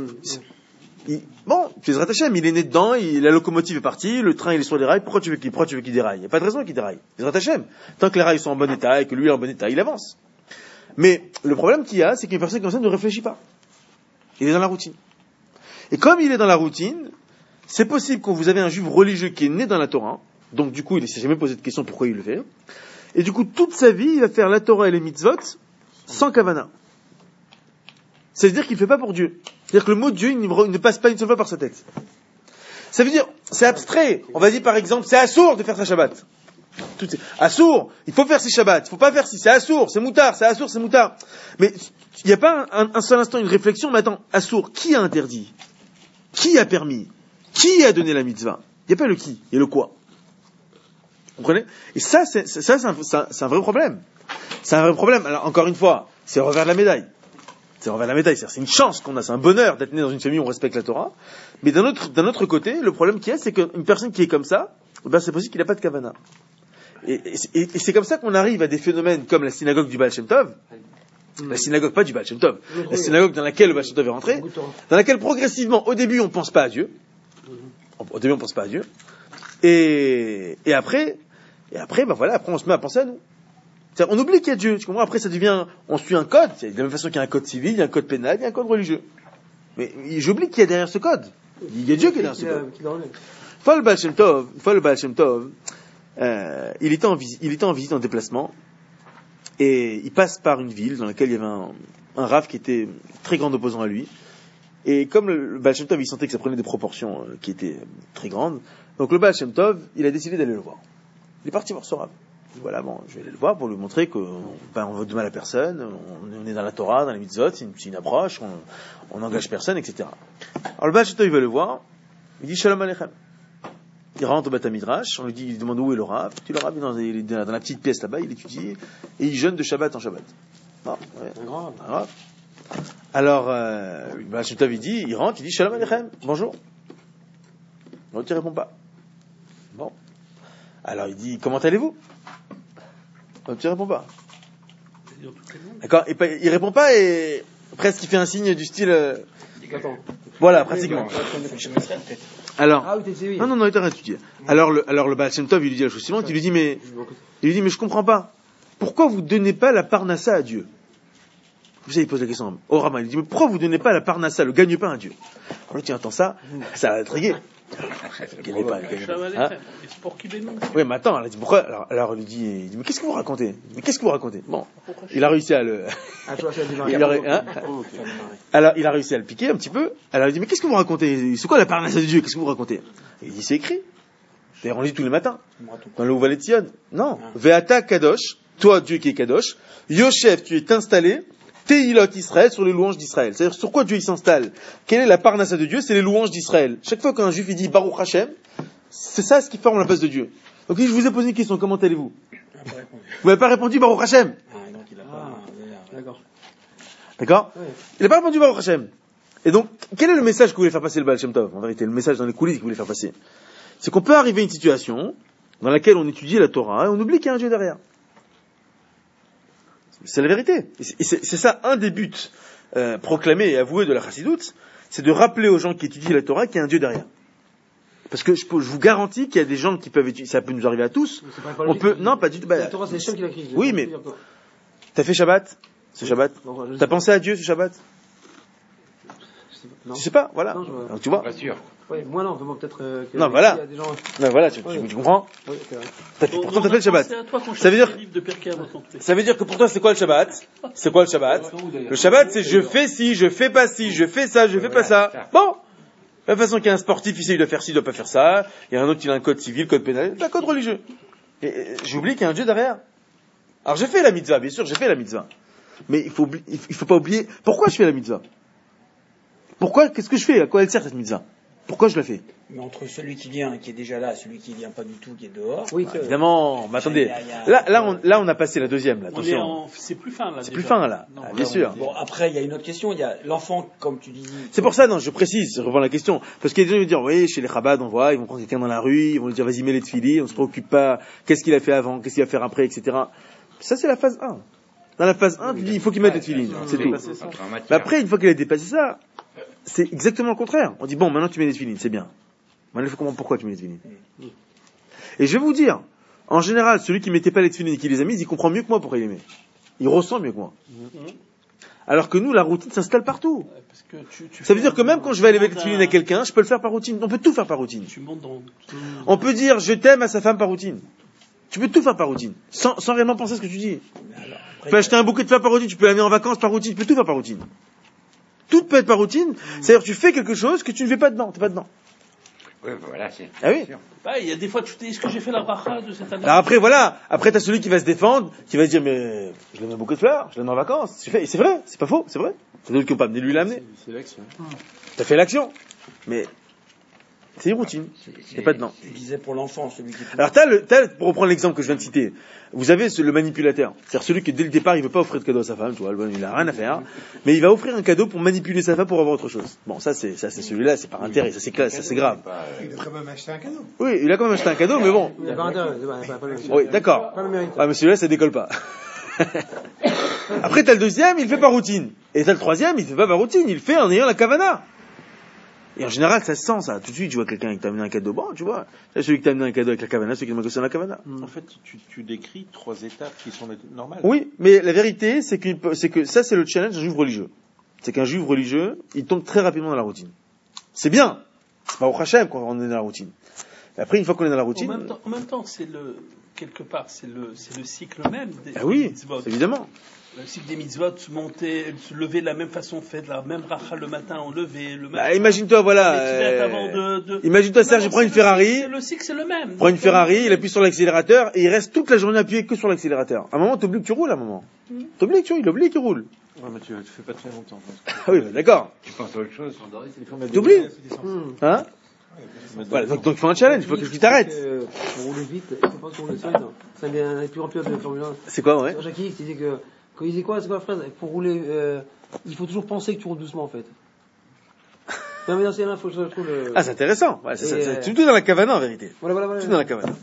Bezrat Hashem, il est né dedans, la locomotive est partie, le train il est sur les rails, pourquoi tu veux qu'il déraille? Il n'y a pas de raison qu'il déraille. Bezrat Hashem. Tant que les rails sont en bon état et que lui est en bon état, il avance. Mais le problème qu'il y a, c'est qu'une personne comme ça ne réfléchit pas. Il est dans la routine. Et comme il est dans la routine, c'est possible que vous avez un juif religieux qui est né dans la Torah, donc du coup il ne s'est jamais posé de question pourquoi il le fait, et du coup toute sa vie il va faire la Torah et les mitzvot sans kavana. C'est-à-dire qu'il ne fait pas pour Dieu. C'est-à-dire que le mot Dieu il ne passe pas une seule fois par sa tête. Ça veut dire, c'est abstrait. On va dire par exemple, c'est assourd de faire sa Shabbat. Assourd, il faut faire ses Shabbat, il ne faut pas faire si, c'est assourd, c'est moutard, c'est assourd, c'est moutard. Mais il n'y a pas un seul instant une réflexion, mais attends, assourd, qui a interdit? Qui a permis? Qui a donné la mitzvah? Il n'y a pas le qui, il y a le quoi. Vous comprenez? Et ça, c'est un vrai problème. C'est un vrai problème. Alors, encore une fois, c'est le revers de la médaille. C'est le revers de la médaille. C'est une chance qu'on a, c'est un bonheur d'être né dans une famille où on respecte la Torah. Mais d'un autre côté, le problème qu'il y a, c'est qu'une personne qui est comme ça, c'est possible qu'il n'a pas de kavana. Et c'est comme ça qu'on arrive à des phénomènes comme la synagogue du Baal Shem Tov, la synagogue pas du Baal Shem Tov, la synagogue dans laquelle le Baal Shem Tov est rentré, dans laquelle progressivement, au début on pense pas à Dieu, et après on se met à penser à nous. C'est-à-dire, on oublie qu'il y a Dieu, tu comprends? Après ça devient, on suit un code, de la même façon qu'il y a un code civil, il y a un code pénal, il y a un code religieux. Mais j'oublie qu'il y a derrière ce code, il y a Dieu qui est derrière ce code. Une fois le Baal Shem Tov, il était en visite, en déplacement, et il passe par une ville dans laquelle il y avait un rav qui était très grand opposant à lui. Et comme le Baal Shem Tov, il sentait que ça prenait des proportions qui étaient très grandes, donc le Baal Shem Tov, il a décidé d'aller le voir. Il est parti voir ce rav. Il dit, voilà, je vais aller le voir pour lui montrer qu'on veut de mal à personne, on est dans la Torah, dans les mitzvot, c'est une approche, on n'engage personne, etc. Alors le Baal Shem Tov, il va le voir, il dit Shalom Aleichem. Il rentre au Beth Midrash, il demande où est le Rav. Le Rav il est dans la petite pièce là-bas, il étudie, et il jeûne de Shabbat en Shabbat. Un Rav. Alors, Baal Shem Tov, il rentre, il dit Shalom Aleichem, bonjour. Non, tu ne réponds pas. Bon. Alors il dit, comment allez-vous? Non, tu ne réponds pas. D'accord, il répond pas et presque il fait un signe du style. Voilà, pratiquement. Alors, non, il était rien étudié. Alors le Baal Shem Tov, il lui dit la chose suivante, il lui dit mais je comprends pas. Pourquoi vous donnez pas la parnassa à Dieu? Vous savez, il pose la question au Rama, il dit mais pourquoi vous donnez pas la parnassa, le gagne-pain à Dieu? Alors tu entends ça va intriguer. Oui, mais attends, elle a dit pourquoi? Alors il lui dit mais qu'est-ce que vous racontez? Bon, il a réussi à le. Alors il a réussi à le piquer un petit peu. Alors il dit mais qu'est-ce que vous racontez? C'est quoi la parnassa de Dieu? Qu'est-ce que vous racontez? Il dit c'est écrit. D'ailleurs on le dit tous les matins dans le Ouvalet Tzion. Non, Ve'ata Kadosh, toi Dieu qui est Kadosh, Yosef tu es installé. Tehilot Israël, sur les louanges d'Israël. C'est-à-dire, sur quoi Dieu il s'installe? Quelle est la parnassa de Dieu? C'est les louanges d'Israël. Chaque fois qu'un juif il dit Baruch Hashem, c'est ça ce qui forme la base de Dieu. Donc, je vous ai posé une question, comment allez-vous? Vous n'avez pas répondu Baruch Hashem. D'accord? Il n'a pas répondu Baruch Hashem. Et donc, quel est le message que voulait faire passer le Baal Shem Tov? En vérité, le message dans les coulisses qu'il voulait faire passer. C'est qu'on peut arriver à une situation dans laquelle on étudie la Torah et on oublie qu'il y a un Dieu derrière. C'est la vérité. Et c'est ça un des buts proclamés et avoués de la Chassidoute, c'est de rappeler aux gens qui étudient la Torah qu'il y a un Dieu derrière. Parce que je vous garantis qu'il y a des gens qui peuvent étudier, ça peut nous arriver à tous. On peut, non, pas du tout. La Torah, c'est Hachem qui l'a écrit. Oui, mais t'as fait Shabbat, ce Shabbat. T'as pensé à Dieu ce Shabbat? Non. Tu sais pas, voilà. Non, alors, tu vois. Pas sûr. Ouais, moi non, peut-être. Non, voilà. Il y a des gens... Non, voilà, tu comprends? Oui, c'est vrai. Pourtant t'as fait le Shabbat. Ça veut dire que pour toi c'est quoi le Shabbat? C'est quoi le Shabbat? Le Shabbat c'est je fais ci, je fais pas ci, je fais ça, je fais pas ça. Bon. De la façon qu'il y a un sportif, il sait, il doit faire ci, il doit pas faire ça. Il y a un autre, il a un code civil, code pénal, un code religieux. Et j'oublie qu'il y a un Dieu derrière. Alors j'ai fait la mitzvah, bien sûr, j'ai fait la mitzvah. Mais il faut pas oublier, pourquoi je fais la mitzvah? Pourquoi, qu'est-ce que je fais? À quoi elle sert cette mitzvah? Pourquoi je la fais? Mais entre celui qui vient, qui est déjà là, celui qui vient pas du tout, qui est dehors. Oui, Évidemment, mais attendez. Là, on a passé la deuxième, là, attention. c'est plus fin, là. C'est déjà. plus fin, là. Non, Bien sûr. Bon, après, il y a une autre question. Il y a l'enfant, comme tu dis. C'est pour ça, non, je précise, je reprends la question. Parce qu'il y a des gens qui vont dire, oui, chez les Chabad, on voit, ils vont prendre quelqu'un dans la rue, ils vont lui dire, vas-y, mets les tefilines, on se préoccupe pas, qu'est-ce qu'il a fait avant, qu'est-ce qu'il va faire après, etc. Ça, c'est la phase 1. Dans la phase 1, tu dis, il faut qu'il mette les tefilines, c'est tout. Mais après, une fois qu'il a dépassé ça, c'est exactement le contraire. On dit, bon, maintenant tu mets les tefilines, c'est bien. Maintenant, il faut comprendre pourquoi tu mets les tefilines. Et je vais vous dire, en général, celui qui mettait pas les tefilines et qui les a mises, il comprend mieux que moi pourquoi il les met. Il ressent mieux que moi. Alors que nous, la routine s'installe partout. Parce que Ça veut dire que même quand je vais aller mettre les tefilines à quelqu'un, je peux le faire par routine. On peut tout faire par routine. Tu montes dans... On peut dire je t'aime à sa femme par routine. Tu peux tout faire par routine. Sans réellement penser à ce que tu dis. Tu peux acheter un bouquet de fleurs par routine, tu peux l'amener en vacances par routine, tu peux tout faire par routine. Tout peut être par routine. C'est-à-dire que tu fais quelque chose que tu ne fais pas dedans. T'es pas dedans. Oui, voilà, c'est. Ah oui. Il y a des fois, tu te dis, est-ce que j'ai fait la bracha de cette année? Alors après, voilà. Après, t'as celui qui va se défendre, qui va se dire, mais, je l'amène un bouquet de fleurs, je l'amène en vacances. C'est vrai, c'est pas faux, c'est vrai. C'est d'autres qui n'ont pas amené lui l'amener. C'est l'action. T'as fait l'action. Mais, c'est une routine. T'es pas dedans. Tu disais pour l'enfant, celui qui. Alors pour reprendre l'exemple que je viens de citer, vous avez le manipulateur. C'est-à-dire celui qui, dès le départ, il veut pas offrir de cadeau à sa femme, tu vois, il a rien à faire. Mais il va offrir un cadeau pour manipuler sa femme pour avoir autre chose. Bon, ça c'est celui-là, c'est par intérêt, ça c'est classe, ça c'est grave. Il a quand même acheté un cadeau. Oui, il a quand même acheté un cadeau, mais bon. Il y a pas d'intérêt. Oui, d'accord. Pas le mérite. Ah, mais celui-là, ça décolle pas. Après, t'as le deuxième, il le fait par routine. Et t'as le troisième, il le fait pas par routine, il le fait en ayant la kavana. Et en général, ça se sent, ça. Tout de suite, tu vois quelqu'un qui t'a amené un cadeau. Bon, tu vois. C'est celui qui t'a amené un cadeau avec la kavana, celui qui m'a concerne la kavana. En fait, tu décris 3 étapes qui sont normales. Oui, mais la vérité, c'est que ça, c'est le challenge d'un juif religieux. C'est qu'un juif religieux, il tombe très rapidement dans la routine. C'est bien. C'est pas au Hachem quand on est dans la routine. Et après, une fois qu'on est dans la routine. En même temps, quelque part, c'est le cycle même des oui, mitzvot. Évidemment. Le cycle des mitzvot, se lever de la même façon, fait de la même bracha le matin, on lever le matin. Imagine-toi, voilà. Imagine-toi, Serge, il prend une Ferrari. Le cycle, c'est le même. Prend une Ferrari, il appuie sur l'accélérateur et il reste toute la journée appuyé que sur l'accélérateur. À un moment, t'oublies que tu roules, à un moment. T'oublies que tu roules, il oublie qu'il roule. Ouais, mais tu fais pas très longtemps. Ah oui, d'accord. Tu penses à autre chose. T'oublies. Hein? Voilà, donc il faut un challenge, il faut que tu t'arrêtes. Pour rouler vite, il faut pas se rouler solide. Ça vient plus rempli de la Formule 1. C'est quoi, ouais? Jackie, il disait que, quand il disait quoi, c'est quoi la phrase? Pour rouler, il faut toujours penser que tu roules doucement, en fait. Non, mais dans ces là, il faut que je trouve le... Ah, c'est intéressant. Ouais, c'est tout dans la cavana, en vérité. Voilà. Tout dans la cavana.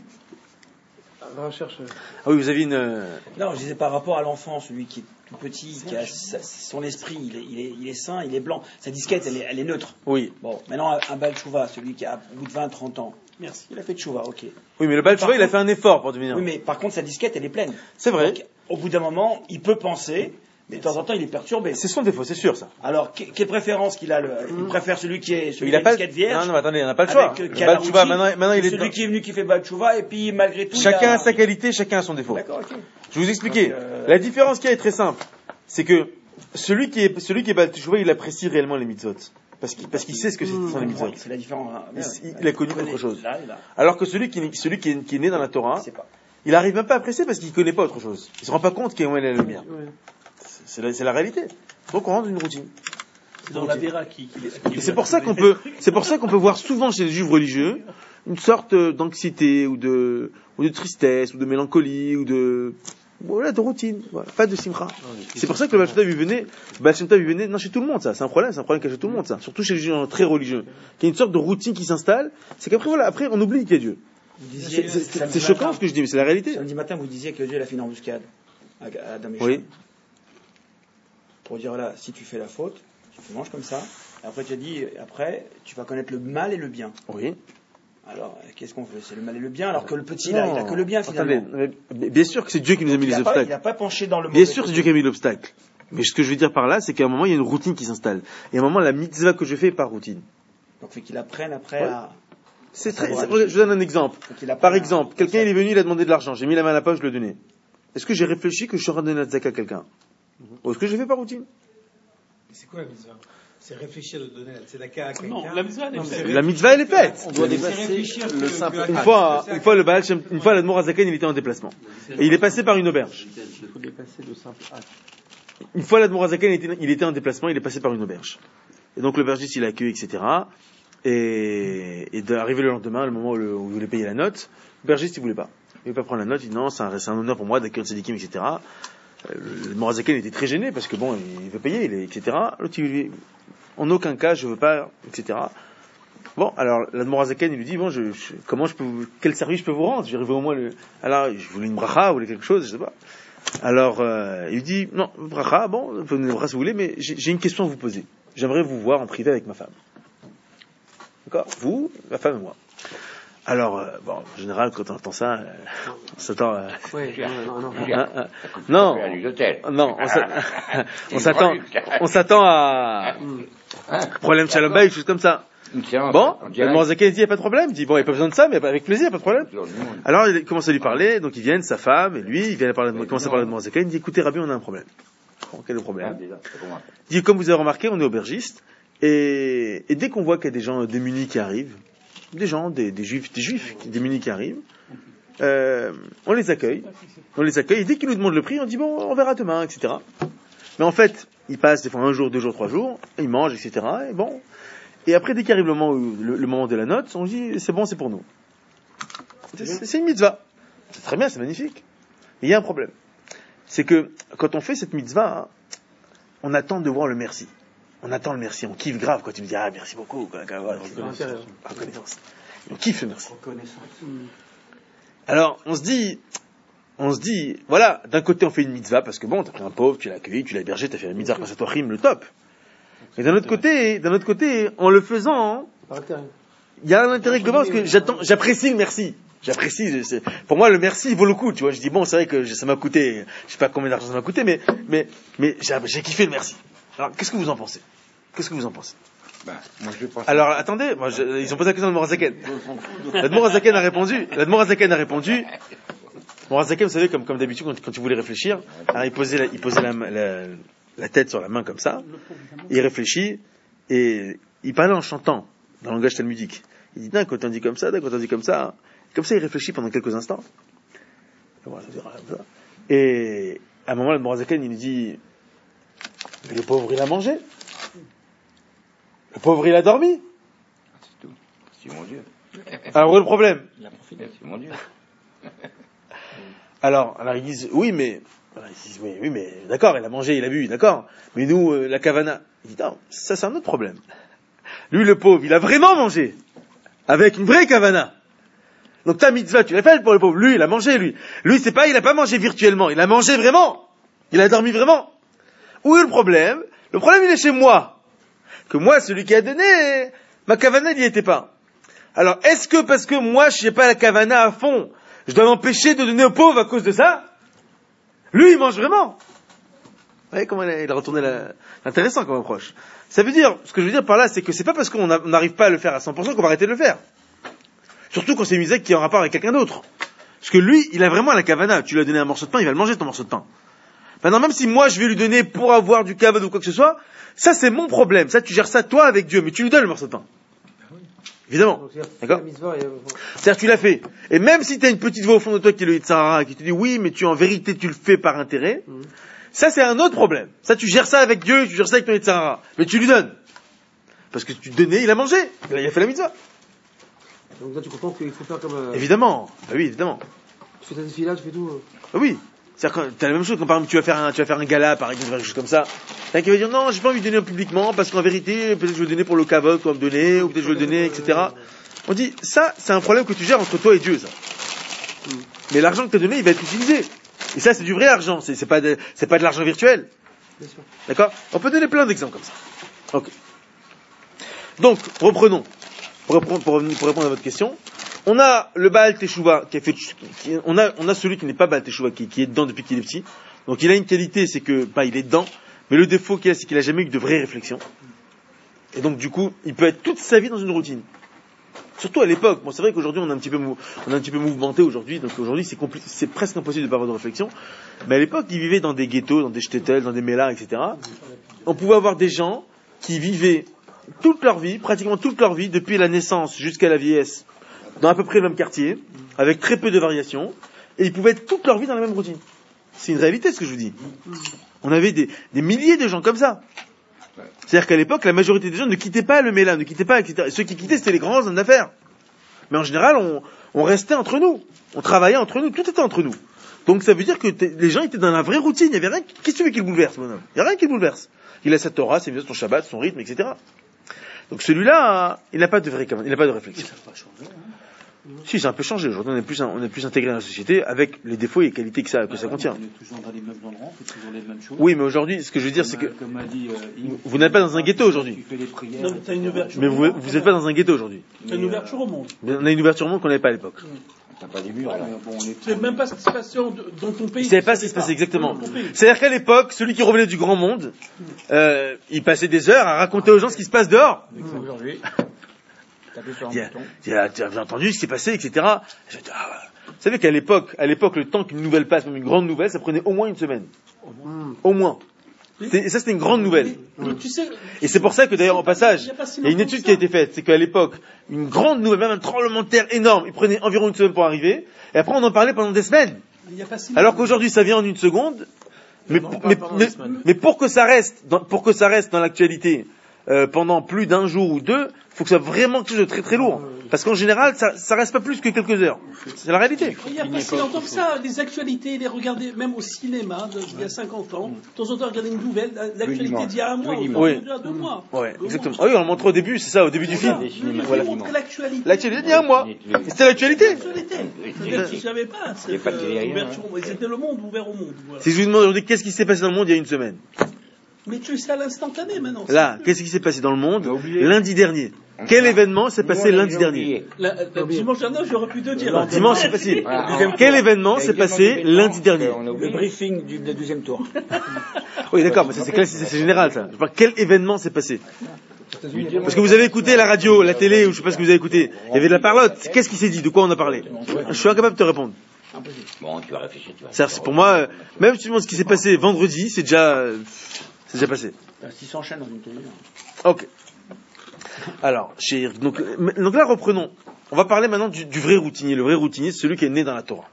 La recherche. Ah oui, vous avez une... Non, je disais par rapport à l'enfant, celui qui est tout petit, qui a son esprit, il est sain, il est blanc. Sa disquette, elle est neutre. Oui. Bon, maintenant, un Baal Tshuva, celui qui a au bout de 20, 30 ans. Merci. Il a fait Tshuva, ok. Oui, mais le Baal Tshuva, il a fait un effort pour devenir. Oui, mais par contre, sa disquette, elle est pleine. C'est vrai. Donc, au bout d'un moment, il peut penser, mais de temps en temps, il est perturbé. C'est son défaut, c'est sûr, ça. Alors, quelle préférence qu'il a il préfère celui qui est Il a la pas... disquette vierge. Non, attendez, il n'a pas le choix. Avec, Le Baal Tshuva, maintenant, il est... Celui qui est venu qui fait Baal Tshuva, et puis malgré tout. Chacun a sa qualité, chacun a son défaut. D'accord, ok. Je vais vous expliquer. La différence qu'il y a est très simple. C'est que celui qui est Baal Tshuva, il apprécie réellement les mitzvot. Parce qu'il sait ce que sont les mitzvot. Ouais, c'est la différence. Il a connu autre chose. Là. Alors que celui qui est né dans la Torah, C'est pas. il arrive même pas à apprécier parce qu'il connaît pas autre chose. Il se rend pas compte qu'il y a la lumière. C'est la réalité. Donc on rentre dans une routine. C'est dans la Vera qui Et c'est pour ça qu'on peut voir souvent chez les juifs religieux une sorte d'anxiété ou de tristesse ou de mélancolie ou de routine, voilà, pas de simcha. C'est pour ça que le Baal Shem Tov il venait, non, chez tout le monde, ça, c'est un problème qu'il y a chez tout le monde, ça, surtout chez les gens très religieux, qu'il y a une sorte de routine qui s'installe, c'est qu'après, on oublie qu'il y a Dieu. C'est choquant ce que je dis, mais c'est la réalité. Samedi matin, vous disiez que Dieu l'a fait une embuscade à Adam et Oui. Chava. Pour dire, voilà, si tu fais la faute, tu manges comme ça, et après tu as dit, après, tu vas connaître le mal et le bien. Oui. Alors, qu'est-ce qu'on fait? C'est le mal et le bien, alors que le petit, là, il a que le bien, finalement. Attendez, bien sûr que c'est Dieu qui nous a mis les obstacles. Il n'a pas penché dans le mauvais. Bien sûr, c'est Dieu qui a mis l'obstacle. Mais ce que je veux dire par là, c'est qu'à un moment, il y a une routine qui s'installe. Et à un moment, la mitzvah que je fais est par routine. Donc, fait qu'il apprenne après à... Je vous donne un exemple. Par exemple, quelqu'un, il est venu, il a demandé de l'argent. J'ai mis la main à la poche, je le donnais. Est-ce que j'ai réfléchi que je suis en train de donner la tzaka à quelqu'un? Ou est-ce que je l'ai fait par routine? C'est quoi la mitzvah? C'est réfléchir de donner la tzedaka à quelqu'un. Non, la mitzvah, elle est faite. La mitzvah, elle est faite. On doit C'est dépasser réfléchir le que- simple que- Une fois, le Baal Shem- une fois, l'Admor Hazaken, il était en déplacement. Et il est passé par une auberge. Il faut dépasser le simple acte. Une fois, l'Admor Hazaken, il était en déplacement, il est passé par une auberge. Et donc, l'aubergiste, il a accueilli, etc. Et d'arriver le lendemain, le moment où il voulait payer la note, l'aubergiste, il voulait pas. Il voulait pas prendre la note, il dit non, c'est un honneur pour moi d'accueillir Tzadikim, etc. Le Morazaken était très gêné parce que bon, il veut payer, etc. L'autre, il lui dit, en aucun cas, je veux pas, etc. Bon, alors, l'Admorazaken, il lui dit, bon, quel service je peux vous rendre? J'arrive au moins alors, je voulais une bracha, vous voulez quelque chose, je sais pas. Alors, il lui dit, non, bracha, bon, vous pouvez me bracha si vous voulez, mais j'ai une question à vous poser. J'aimerais vous voir en privé avec ma femme. D'accord? Vous, ma femme et moi. Alors, bon, en général, quand on entend ça, on s'attend à... Ouais, non. Non, À l'hôtel. non, on s'attend à problème shalom bayit, choses comme ça. Une séance. Bon, en le direct. Morazaken dit, il n'y a pas de problème. Il dit, bon, il n'y a pas besoin de ça, mais avec plaisir, pas de problème. Dans le monde. Alors, il commence à lui parler, donc ils viennent, sa femme, et lui, il vient commence à parler de Morazaken, il dit, écoutez, Rabbi, on a un problème. Bon, quel est le Ah, problème? déjà, c'est comment? Il dit, comme vous avez remarqué, on est aubergiste, et dès qu'on voit qu'il y a des gens démunis qui arrivent, des juifs démunis qui arrivent, on les accueille, et dès qu'ils nous demandent le prix, on dit, bon, on verra demain, etc. Mais en fait, ils passent des fois 1 jour, 2 jours, 3 jours, ils mangent, etc. Et bon. Et après, dès qu'arrive le moment de la note, on dit, c'est bon, c'est pour nous. C'est une mitzvah. C'est très bien, c'est magnifique. Mais il y a un problème. C'est que, quand on fait cette mitzvah, on attend de voir le merci. On attend le merci, on kiffe grave quand tu me dis, ah, merci beaucoup, quoi, reconnaissance. On kiffe le merci. Alors, on se dit, voilà, d'un côté on fait une mitzvah, parce que bon, t'as pris un pauvre, tu l'as accueilli, tu l'as hébergé, t'as fait une mitzvah, ça toi rime, le top. Et d'un autre côté, en le faisant, Par intérêt. il y a un intérêt global, parce que j'apprécie le merci. Pour moi, le merci vaut le coup, tu vois. Je dis, bon, c'est vrai que ça m'a coûté, je sais pas combien d'argent ça m'a coûté, mais j'ai kiffé le merci. Alors, qu'est-ce que vous en pensez? Bah, moi, je pense. Alors, attendez, ils ont posé la question de Morazaken. L'Admorazaken a répondu. Morazaken, vous savez, comme d'habitude, quand il voulait réfléchir, alors il posait la tête sur la main comme ça, il réfléchit, et il parlait en chantant, dans le langage talmudique. Il dit, d'un côté on dit comme ça, comme ça il réfléchit pendant quelques instants. Et à un moment, l'Admorazaken, il nous dit, mais le pauvre, il a mangé. Le pauvre, il a dormi. C'est tout. C'est mon Dieu. Alors, où est le problème? C'est mon Dieu. Alors ils disent, oui, mais d'accord, il a mangé, il a bu, d'accord. Mais nous, la kavana. Il dit, non, ça c'est un autre problème. Lui, le pauvre, il a vraiment mangé. Avec une vraie kavana. Donc ta mitzvah, tu l'as faite pour le pauvre. Lui, il a mangé, lui. Lui, il a pas mangé virtuellement. Il a mangé vraiment. Il a dormi vraiment. Où est le problème? Le problème, il est chez moi. Que moi, celui qui a donné, ma kavana, il n'y était pas. Alors, est-ce que parce que moi, je n'ai pas la kavana à fond, je dois m'empêcher de donner aux pauvres à cause de ça? Lui, il mange vraiment. Vous voyez comment il a retourné intéressant comme approche. Ça veut dire, ce que je veux dire par là, c'est que c'est pas parce qu'on n'arrive pas à le faire à 100% qu'on va arrêter de le faire. Surtout quand c'est une musique qui est en rapport avec quelqu'un d'autre. Parce que lui, il a vraiment la kavana. Tu lui as donné un morceau de pain, il va le manger ton morceau de pain. Maintenant, même si moi je vais lui donner pour avoir du kavod ou quoi que ce soit, ça c'est mon problème. Ça, tu gères ça toi avec Dieu, mais tu lui donnes le morceau de pain. Évidemment. Donc, D'accord? la mitzvah, C'est-à-dire que tu l'as fait. Et même si tu as une petite voix au fond de toi qui est le Yitzhara, qui te dit oui, mais en vérité tu le fais par intérêt, ça c'est un autre problème. Ça tu gères ça avec Dieu, tu gères ça avec ton Yitzhara. Mais tu lui donnes. Parce que tu donnais, il a mangé. Il a fait la mitzvah. donc là, tu comprends qu'il faut faire comme. Évidemment. Ah oui, évidemment. Tu fais ta fila, tu fais tout. Ah oui. C'est-à-dire que t'as la même chose quand par exemple tu vas faire un gala, par exemple, quelque chose comme ça. T'as qui va dire non, j'ai pas envie de donner publiquement parce qu'en vérité, peut-être je vais le donner pour le kavod qu'on va me donner, ou peut-être je vais le donner, etc. On dit, ça, c'est un problème que tu gères entre toi et Dieu, ça. Mais l'argent que tu as donné, il va être utilisé. Et ça, c'est du vrai argent. C'est pas de l'argent virtuel. Bien sûr. D'accord? On peut donner plein d'exemples comme ça. Ok. Donc, reprenons. Pour répondre à votre question. On a le Baal Teshuvah on a celui qui n'est pas Baal Teshuvah, qui est dedans depuis qu'il est petit. Donc, il a une qualité, c'est que, il est dedans. Mais le défaut qu'il a, c'est qu'il a jamais eu de vraie réflexion. Et donc, du coup, il peut être toute sa vie dans une routine. Surtout à l'époque. Bon, c'est vrai qu'aujourd'hui, on est un petit peu mouvementé aujourd'hui. Donc, aujourd'hui, c'est presque impossible de pas avoir de réflexion. Mais à l'époque, ils vivaient dans des ghettos, dans des shtetl, dans des mélas, etc. On pouvait avoir des gens qui vivaient toute leur vie, pratiquement toute leur vie, depuis la naissance jusqu'à la vieillesse, dans à peu près le même quartier, avec très peu de variations, et ils pouvaient être toute leur vie dans la même routine. C'est une réalité ce que je vous dis. On avait des milliers de gens comme ça. C'est-à-dire qu'à l'époque, la majorité des gens ne quittaient pas le Méla, ne quittaient pas, etc. Et ceux qui quittaient, c'était les grands hommes d'affaires. Mais en général, on restait entre nous. On travaillait entre nous, tout était entre nous. Donc ça veut dire que les gens étaient dans la vraie routine, il n'y avait rien qui le bouleverse, mon homme. Il n'y a rien qui le bouleverse. Il a sa Torah, ses mitzvot, son Shabbat, son rythme, etc. Donc celui-là, il n'a pas de il n'a pas de réflexion. Ça n'a pas changé. Si, ça a un peu changé. Aujourd'hui, on est plus intégré dans la société avec les défauts et les qualités que ça contient. On est toujours dans les mêmes endroits, on fait toujours les mêmes choses. Oui, mais aujourd'hui, ce que je veux dire, c'est que Comme a dit, vous n'êtes pas dans un ghetto aujourd'hui. Tu fais les prières. Non, mais t'as une ouverture. Mais vous n'êtes pas dans un ghetto aujourd'hui. T'as une ouverture au monde. On a une ouverture au monde qu'on n'avait pas à l'époque. T'as pas des murs, Ouais, là. mais bon, on est Tu sais même pas ce qui se passe dans ton pays. Il ne savait pas ce qui se passait exactement. Dans ton pays. C'est-à-dire qu'à l'époque, celui qui revenait du grand monde, il passait des heures à raconter aux gens ce qui se passe dehors. aujourd'hui. Taper sur un bouton. Tu as entendu ce qui s'est passé, etc. Je dis, ah, ouais. Vous savez qu'à l'époque, le temps qu'une nouvelle passe, même une grande nouvelle, ça prenait au moins une semaine. Au moins. Et ça, c'était une grande nouvelle. Mais tu sais, Et c'est pour ça que d'ailleurs, au passage, il y a une étude qui a été faite, c'est qu'à l'époque, une grande nouvelle, même un tremblement de terre énorme, il prenait environ une semaine pour arriver, et après on en parlait pendant des semaines. il y a pas si Alors qu'aujourd'hui, ça vient en une seconde, mais pour que ça reste dans l'actualité, pendant plus d'un jour ou deux, faut que ça soit vraiment quelque chose de très très lourd. Parce qu'en général, ça reste pas plus que quelques heures. C'est la réalité. il n'y a pas si longtemps que ça, les actualités, les regarder, même au cinéma, il y a 50 ans, de temps en temps, regarder une nouvelle, l'actualité d'il y a un mois, Oui. d'il y a 2 mois. Ouais, exactement. Ah oui, on le montre au début, c'est ça, au début du film. Voilà. Montrer l'actualité. L'actualité d'il y a un mois. Et c'était l'actualité. L'actualité. C'est-à-dire que tu ne savais pas. Il y a pas de télé, rien, C'était le monde ouvert au monde. Voilà. Si je vous demande aujourd'hui qu'est-ce qui s'est passé dans le monde il y a une semaine. Mais tu sais à l'instantané maintenant. Là, qu'est-ce qui s'est passé dans le monde On a oublié. lundi dernier? Quel événement s'est passé lundi dernier? Dimanche dernier, j'aurais pu te dire. Dimanche, c'est facile. Voilà. Quel événement s'est passé lundi dernier? On a Le oublié. briefing du deuxième tour. Oui, d'accord, mais ça, c'est classique, c'est général, ça. Je parle, quel événement s'est passé? Parce que vous avez écouté la radio, la télé, ou je sais pas ce que vous avez écouté. Il y avait de la parlotte. Qu'est-ce qui s'est dit? De quoi on a parlé? Je suis incapable de te répondre. Bon, tu vas réfléchir, tu vas. C'est pour moi, même si tu me demandes ce qui s'est passé vendredi, c'est déjà passé. S'il s'enchaîne dans une télé. Ok. Alors, donc là, reprenons. On va parler maintenant du vrai routinier. Le vrai routinier, c'est celui qui est né dans la Torah.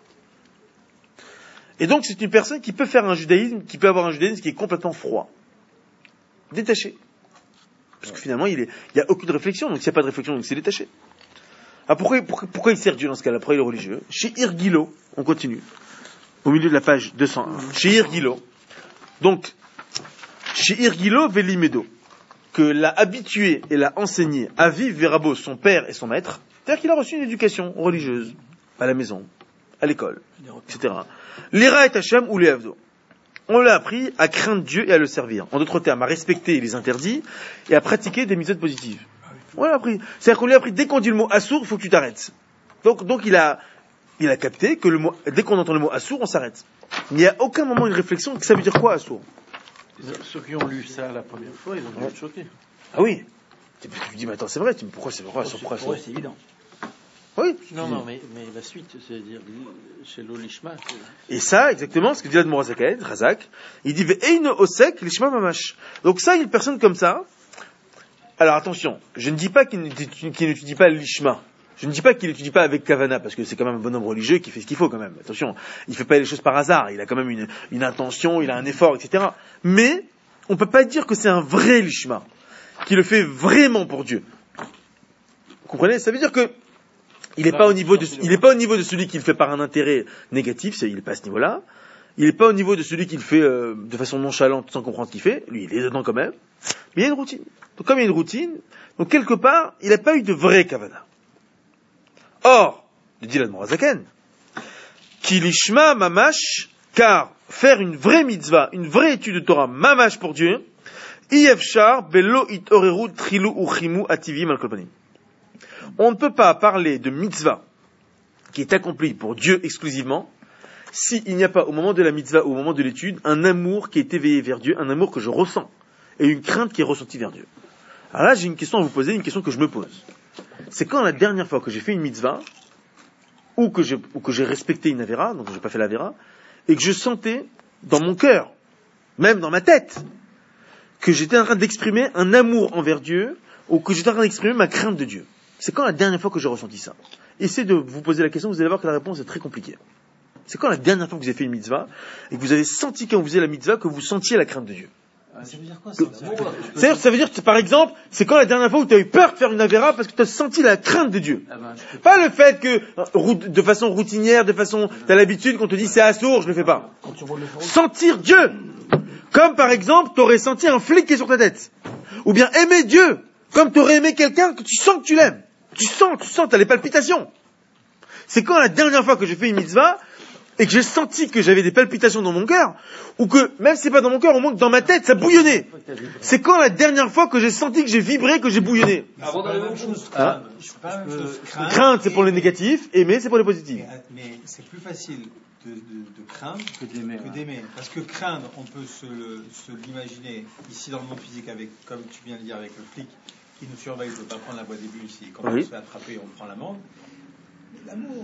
Et donc, c'est une personne qui peut faire un judaïsme, qui peut avoir un judaïsme qui est complètement froid. Détaché. Parce que finalement, il y a aucune réflexion. Donc, s'il n'y a pas de réflexion, donc c'est détaché. Alors, pourquoi il sert Dieu dans ce cas-là? Pourquoi il est religieux? Chez Irgilo, on continue. Au milieu de la page 201. Chez Irgilo. Donc, chez Irgilo Velimedo, que l'a habitué et l'a enseigné à vivre Verabo, son père et son maître, c'est-à-dire qu'il a reçu une éducation religieuse, à la maison, à l'école, etc. L'Ira et Hachem ou les Avdo. On l'a appris à craindre Dieu et à le servir. En d'autres termes, à respecter les interdits et à pratiquer des mitzvot positives. On l'a appris. C'est-à-dire qu'on lui a appris, dès qu'on dit le mot assour, il faut que tu t'arrêtes. Donc il a capté que dès qu'on entend le mot assour, on s'arrête. Il n'y a aucun moment une réflexion que ça veut dire quoi assour. Ceux qui ont lu ça la première fois, ils ont dû être choqués. Ah oui. Tu me dis, mais attends, c'est vrai, pourquoi Pour eux, c'est évident. Oui. Non, mais la suite, c'est-à-dire chez l'Olishma. Et ça, exactement, ce que dit l'Admor Razak, il dit, Ve'eino osek lishma mamash. Donc ça, une personne comme ça, alors attention, je ne dis pas qu'il n'étudie pas l'Ishma. Je ne dis pas qu'il n'étudie pas avec Kavana, parce que c'est quand même un bonhomme religieux qui fait ce qu'il faut quand même. Attention, il ne fait pas les choses par hasard, il a quand même une intention, il a un effort, etc. Mais, on ne peut pas dire que c'est un vrai Lishma, qui le fait vraiment pour Dieu. Vous comprenez? Ça veut dire que il n'est pas au niveau de celui qui le fait par un intérêt négatif, il n'est pas à ce niveau-là. Il n'est pas au niveau de celui qui le fait de façon nonchalante, sans comprendre ce qu'il fait. Lui, il est dedans quand même. Mais il y a une routine. Donc comme il y a une routine, donc quelque part, il n'a pas eu de vrai Kavana. Or, dit l'Admor Hazaken, ki lishma mamash, car faire une vraie mitzvah, une vraie étude de Torah, mamash pour Dieu, Yefshar belo itoreru trilu uchimu ativim al kolpanim. On ne peut pas parler de mitzvah qui est accomplie pour Dieu exclusivement s'il n'y a pas au moment de la mitzvah ou au moment de l'étude un amour qui est éveillé vers Dieu, un amour que je ressens et une crainte qui est ressentie vers Dieu. Alors là, j'ai une question à vous poser, une question que je me pose. C'est quand la dernière fois que j'ai fait une mitzvah ou que j'ai respecté une avéra, donc j'ai pas fait l'avéra, et que je sentais dans mon cœur, même dans ma tête, que j'étais en train d'exprimer un amour envers Dieu, ou que j'étais en train d'exprimer ma crainte de Dieu? C'est quand la dernière fois que j'ai ressenti ça? Essayez de vous poser la question, vous allez voir que la réponse est très compliquée. C'est quand la dernière fois que vous avez fait une mitzvah, et que vous avez senti quand vous faisiez la mitzvah, que vous sentiez la crainte de Dieu? Ça veut dire quoi, ça? C'est-à-dire, ça veut dire, par exemple, c'est quand la dernière fois où tu as eu peur de faire une avéra parce que tu as senti la crainte de Dieu. Pas le fait que, de façon routinière, t'as l'habitude qu'on te dit c'est assourd, je le fais pas. Sentir Dieu. Comme par exemple, t'aurais senti un flic qui est sur ta tête. Ou bien aimer Dieu. Comme t'aurais aimé quelqu'un que tu sens que tu l'aimes. Tu sens, t'as les palpitations. C'est quand la dernière fois que j'ai fait une mitzvah, et que j'ai senti que j'avais des palpitations dans mon cœur, ou que, même si c'est pas dans mon cœur, au moins que dans ma tête, ça bouillonnait. C'est quand la dernière fois que j'ai senti que j'ai vibré, que j'ai bouillonné? Avant dans la même chose. Crainte, c'est pour les négatifs, aimer, c'est pour les positifs. Mais c'est plus facile de craindre que d'aimer. Parce que craindre, on peut se l'imaginer ici dans le monde physique avec, comme tu viens de dire, avec le flic qui nous surveille, ne peut pas prendre la voie des bus, et quand on se fait attraper, on prend l'amende. Mais l'amour,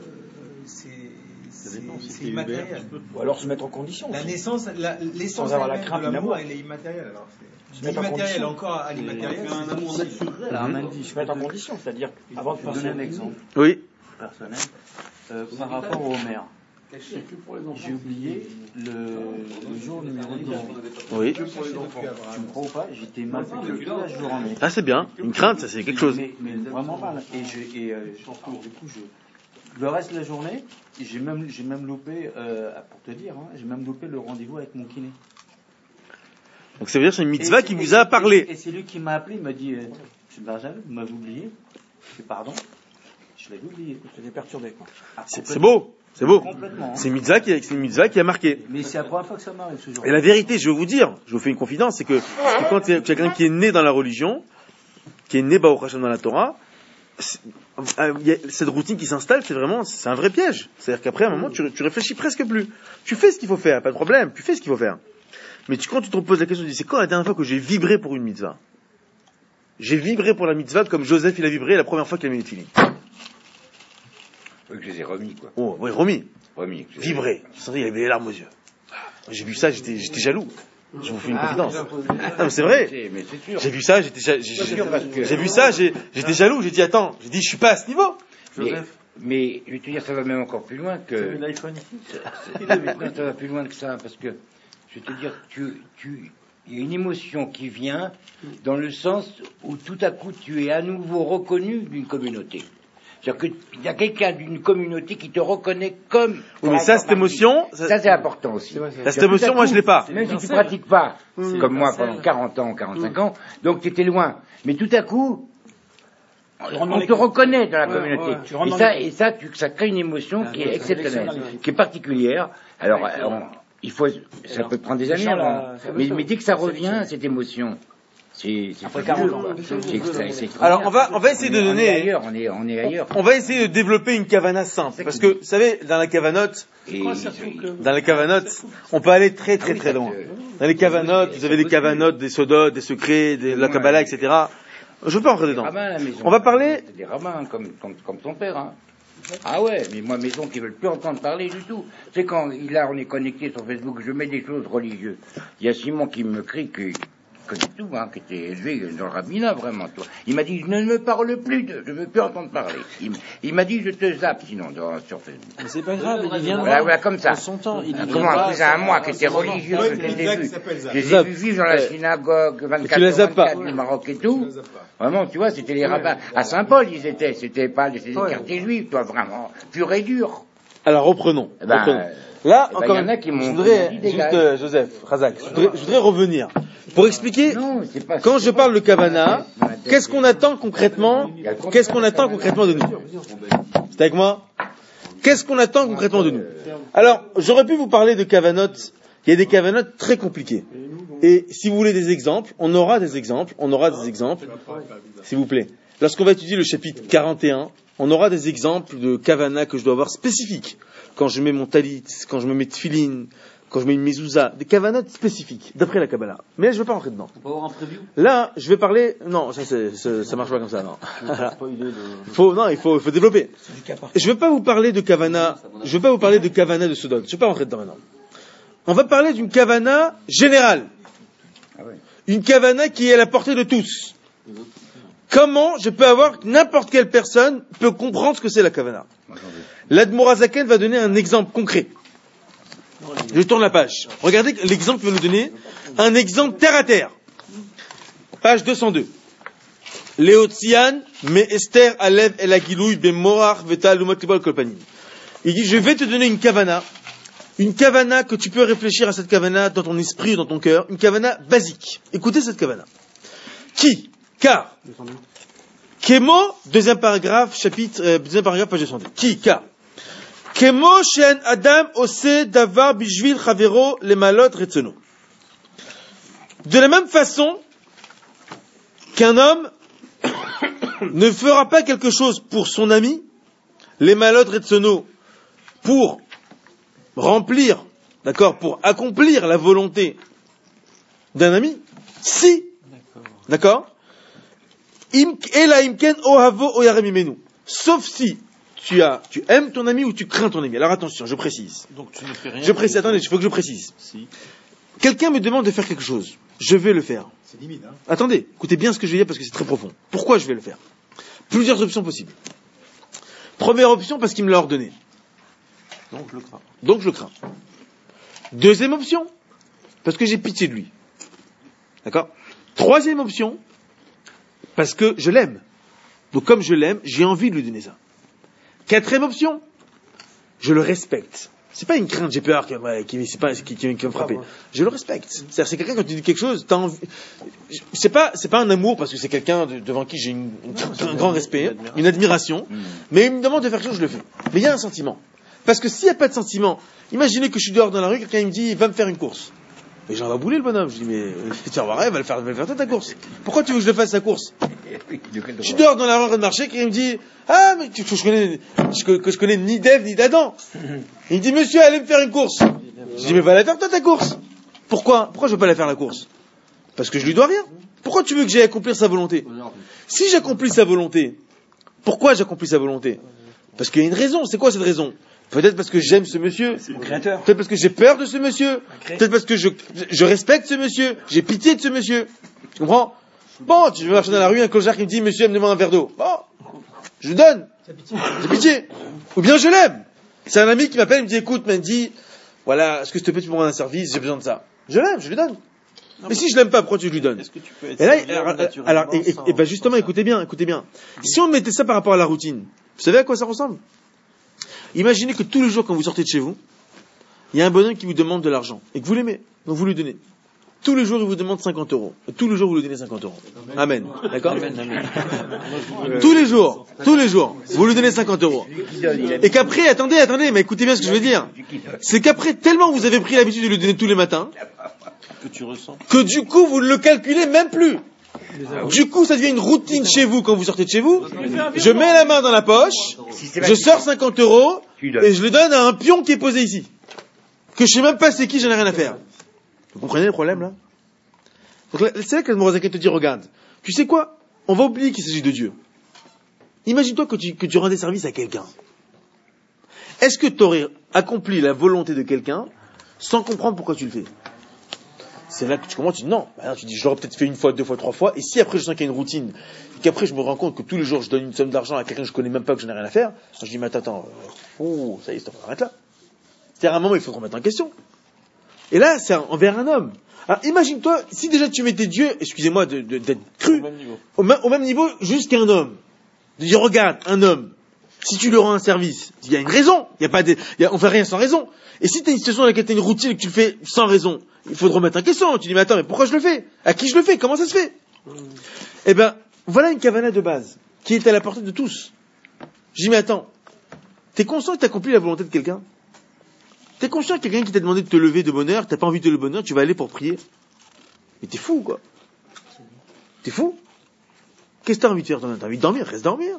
c'est immatériel. Ou alors se mettre en condition. La naissance, l'essence sans avoir la crainte de l'amour, l'amour, elle est immatérielle. Alors, se mettre en l'immatériel condition. encore à l'immatériel. Un amour naturel. Se mettre en condition, c'est-à-dire avant de Je vais passer donner un exemple Oui. personnel. Par rapport au maire. J'ai oublié le jour numéro 18. Oui. Tu me crois ou pas, j'étais mal payé toute la journée. Ah, c'est bien. Une crainte, ça, c'est quelque chose. Mais vraiment pas. Et du coup, le reste de la journée, j'ai même loupé, pour te dire, j'ai même loupé le rendez-vous avec mon kiné. Donc ça veut dire que c'est une mitzvah qui vous a parlé. Et c'est lui qui m'a appelé, il m'a dit, M. Benjamin, vous m'avez oublié. Je dis pardon. Je l'avais oublié. Je t'ai perturbé, quoi. C'est beau. C'est beau. Complètement. C'est une mitzvah qui a marqué. Mais c'est la première fois que ça m'arrive ce jour. Et la vérité, je vais vous dire, je vous fais une confidence, c'est que quand tu es quelqu'un qui est né dans la religion, qui est né Baruch Hashem dans la Torah, il y a cette routine qui s'installe, c'est un vrai piège. C'est-à-dire qu'après, à un moment, tu réfléchis presque plus. Tu fais ce qu'il faut faire, pas de problème, tu fais ce qu'il faut faire. Mais quand tu te poses la question, tu dis, c'est quand la dernière fois que j'ai vibré pour une mitzvah? J'ai vibré pour la mitzvah comme Joseph, il a vibré la première fois qu'il a mis les filines. Oui, que je les ai remis, quoi. Oh, oui, remis. Vibré. Il avait les larmes aux yeux. J'ai vu ça, j'étais jaloux. Je vous fais une confidence. Non, mais c'est vrai. Mais c'est sûr. J'ai vu ça, j'étais jaloux. J'ai dit, attends, je suis pas à ce niveau. Mais je vais te dire, ça va même encore plus loin que. Tu as l'iPhone ici? Ça va plus loin que ça, parce que je vais te dire, il y a une émotion qui vient dans le sens où tout à coup tu es à nouveau reconnu d'une communauté. C'est-à-dire qu'il y a quelqu'un d'une communauté qui te reconnaît comme... Oui, mais ça, cette émotion... Ça, c'est important aussi. Cette émotion, moi, je l'ai pas. Même si tu pratiques pas, comme moi, pendant 40 ans, 45 ans, donc tu étais loin. Mais tout à coup, on te reconnaît dans la communauté. Et ça, ça crée une émotion qui est exceptionnelle, qui est particulière. Alors, ça peut prendre des années avant. Mais dès que ça revient, cette émotion... C'est alors on va essayer de donner. On est ailleurs. On va essayer de développer une kavana simple, parce que vous savez, dans la kavanote, on peut aller très très très loin. Dans les kavanotes, vous avez des kavanotes, des sodotes, des secrets, de la kabbalah, etc. Je ne veux pas entrer dedans. On va parler. Des rabbins comme ton père. Hein. Ah ouais, mais moi, maison qui veulent plus entendre parler du tout. C'est quand là on est connecté sur Facebook, je mets des choses religieuses. Il y a Simon qui me crie que tout, qui était élevé dans le rabbinat, vraiment, toi. Il m'a dit, je ne me parle plus je ne veux plus entendre parler. Il m'a dit, je te zappe, sinon, sur Facebook. Mais c'est pas grave, il vient voilà, comme ça. son temps. Comment, plus à moi, qui était religieux, je les ai vus. Je les ai vus vivre dans la synagogue, 24 du Maroc et tout. Vraiment, tu vois, c'était les rabbins. À Saint-Paul, c'était pas les quartiers juifs, toi, vraiment, pur et dur. Alors, reprenons. Là, encore une fois, je voudrais, juste, Joseph, Razak, je voudrais revenir. Pour expliquer, quand je parle de Kavana, qu'est-ce qu'on attend concrètement de nous? C'est avec moi? Qu'est-ce qu'on attend concrètement de nous? Alors, j'aurais pu vous parler de Kavanot. Il y a des Kavanot très compliqués. Et si vous voulez des exemples, on aura des exemples, s'il vous plaît. Lorsqu'on va étudier le chapitre 41, on aura des exemples de Kavana que je dois avoir spécifiques. Quand je mets mon talit, quand je me mets tefilin, quand je mets une mezouza, des kavanotes spécifiques, d'après la Kabbalah. Mais là, je ne vais pas rentrer dedans. On peut avoir un preview? Là, je vais parler, non, ça marche pas comme ça, non. Il faut développer. Je ne vais pas vous parler de kavana, de Sodom. Je ne vais pas rentrer dedans maintenant. On va parler d'une kavana générale. une kavana qui est à la portée de tous. Comment je peux avoir, n'importe quelle personne peut comprendre ce que c'est la kavana? L'Admor HaZaken va donner un exemple concret. Je tourne la page. Regardez l'exemple qu'il va nous donner. Un exemple terre à terre. Page 202. Léotzian, mais Esther, Alev, El Agilouy, Ben Morach, Vetal, Lumatibol, Kolpanim. Il dit, je vais te donner une kavana que tu peux réfléchir à cette kavana dans ton esprit ou dans ton cœur, une kavana basique. Écoutez cette kavana. Qui? Car. Kemo, deuxième paragraphe, deuxième paragraphe, page 202. Qui? Car. Kemo shen Adam ose davar bishvil chavero le malot retzono. De la même façon qu'un homme ne fera pas quelque chose pour son ami, les malot retzono, pour remplir, d'accord, pour accomplir la volonté d'un ami, si, d'accord, sauf si tu aimes ton ami ou tu crains ton ami. Alors attention, je précise. Donc tu ne fais rien. Attendez, il faut que je précise. Si. Quelqu'un me demande de faire quelque chose. Je vais le faire. C'est limite, hein. Attendez, écoutez bien ce que je vais dire parce que c'est très profond. Pourquoi je vais le faire? Plusieurs options possibles. Première option, parce qu'il me l'a ordonné. Donc je le crains. Deuxième option, parce que j'ai pitié de lui. D'accord? Troisième option, parce que je l'aime. Donc comme je l'aime, j'ai envie de lui donner ça. Quatrième option, je le respecte. C'est pas une crainte, j'ai peur qui va me frapper. Je le respecte. C'est-à-dire, c'est quelqu'un, quand tu dis quelque chose, t'as envie. C'est pas un amour parce que c'est quelqu'un devant qui j'ai un grand respect, une admiration. Mais il me demande de faire quelque chose, je le fais. Mais il y a un sentiment. Parce que s'il n'y a pas de sentiment, imaginez que je suis dehors dans la rue, quelqu'un me dit, va me faire une course. Et j'en vais bouler le bonhomme. Je dis, mais tu vas voir, va le faire toi ta course. Pourquoi tu veux que je le fasse sa course? Je suis dehors dans la rue en train de marcher, quelqu'un me dit, ah, mais je connais ni d'Ève ni d'Adam. Il me dit, monsieur, allez me faire une course. Je dis, mais va la faire toi ta course. Pourquoi je veux pas la faire la course? Parce que je lui dois rien. Pourquoi tu veux que j'aille accomplir sa volonté? Si j'accomplis sa volonté, pourquoi j'accomplis sa volonté? Parce qu'il y a une raison. C'est quoi cette raison? Peut-être parce que j'aime ce monsieur. C'est mon créateur. Peut-être parce que j'ai peur de ce monsieur. Peut-être parce que je respecte ce monsieur. J'ai pitié de ce monsieur. Tu comprends? Bon, tu veux marcher dans la rue, un clochard qui me dit, monsieur, me demande un verre d'eau. Bon, je lui donne. J'ai pitié. Ou bien je l'aime. C'est un ami qui m'appelle, il me dit, écoute, Mendy, voilà, est-ce que s'il te plaît, tu peux me rendre un service, j'ai besoin de ça. Je l'aime, je lui donne. Mais si je l'aime pas, pourquoi tu lui donnes? Est-ce que tu peux être alors, et ben justement, écoutez bien. Si on mettait ça par rapport à la routine, vous savez à quoi ça ressemble? Imaginez que tous les jours, quand vous sortez de chez vous, il y a un bonhomme qui vous demande de l'argent, et que vous l'aimez, donc vous lui donnez. Tous les jours, il vous demande 50 €. Et tous les jours, vous lui donnez 50 €. Amen. D'accord? Amen. Tous les jours, vous lui donnez 50 €. Et qu'après, attendez, mais écoutez bien ce que je veux dire. C'est qu'après, tellement vous avez pris l'habitude de lui donner tous les matins, que tu ressens, que du coup, vous ne le calculez même plus. Du coup, ça devient une routine chez vous quand vous sortez de chez vous. Je mets la main dans la poche, je sors 50 € et je le donne à un pion qui est posé ici. Que je sais même pas c'est qui, j'en ai rien à faire. Vous comprenez le problème là? Donc là, c'est là que l'Admor HaZaken te dit, regarde, tu sais quoi? On va oublier qu'il s'agit de Dieu. Imagine-toi que tu rendais service à quelqu'un. Est-ce que tu aurais accompli la volonté de quelqu'un sans comprendre pourquoi tu le fais? C'est là que tu comprends, tu dis non. Alors, tu dis, je l'aurais peut-être fait une fois, 2 fois, 3 fois, et si après je sens qu'il y a une routine, et qu'après je me rends compte que tous les jours je donne une somme d'argent à quelqu'un que je connais même pas, que je n'ai rien à faire, je dis, mais attends, ça y est, stop, arrête là. C'est-à-dire, à un moment, il faut te remettre en question. Et là, c'est envers un homme. Alors, imagine-toi, si déjà tu mettais Dieu, excusez-moi d'être cru, au même niveau, jusqu'à un homme. De dire, regarde, un homme, si tu lui rends un service, il y a une raison, on fait rien sans raison. Et si tu as une situation dans laquelle tu as une routine et que tu le fais sans raison, il faut te remettre en question. Tu dis, mais attends, mais pourquoi je le fais? À qui je le fais? Comment ça se fait? Eh ben, voilà une kavana de base, qui est à la portée de tous. Je dis, mais attends, t'es conscient que t'as accompli la volonté de quelqu'un? T'es conscient que quelqu'un qui t'a demandé de te lever de bonne heure, t'as pas envie de te lever de bonne heure, tu vas aller pour prier? Mais t'es fou, quoi. T'es fou? Qu'est-ce que t'as envie de faire? T'as envie de dormir? Reste dormir.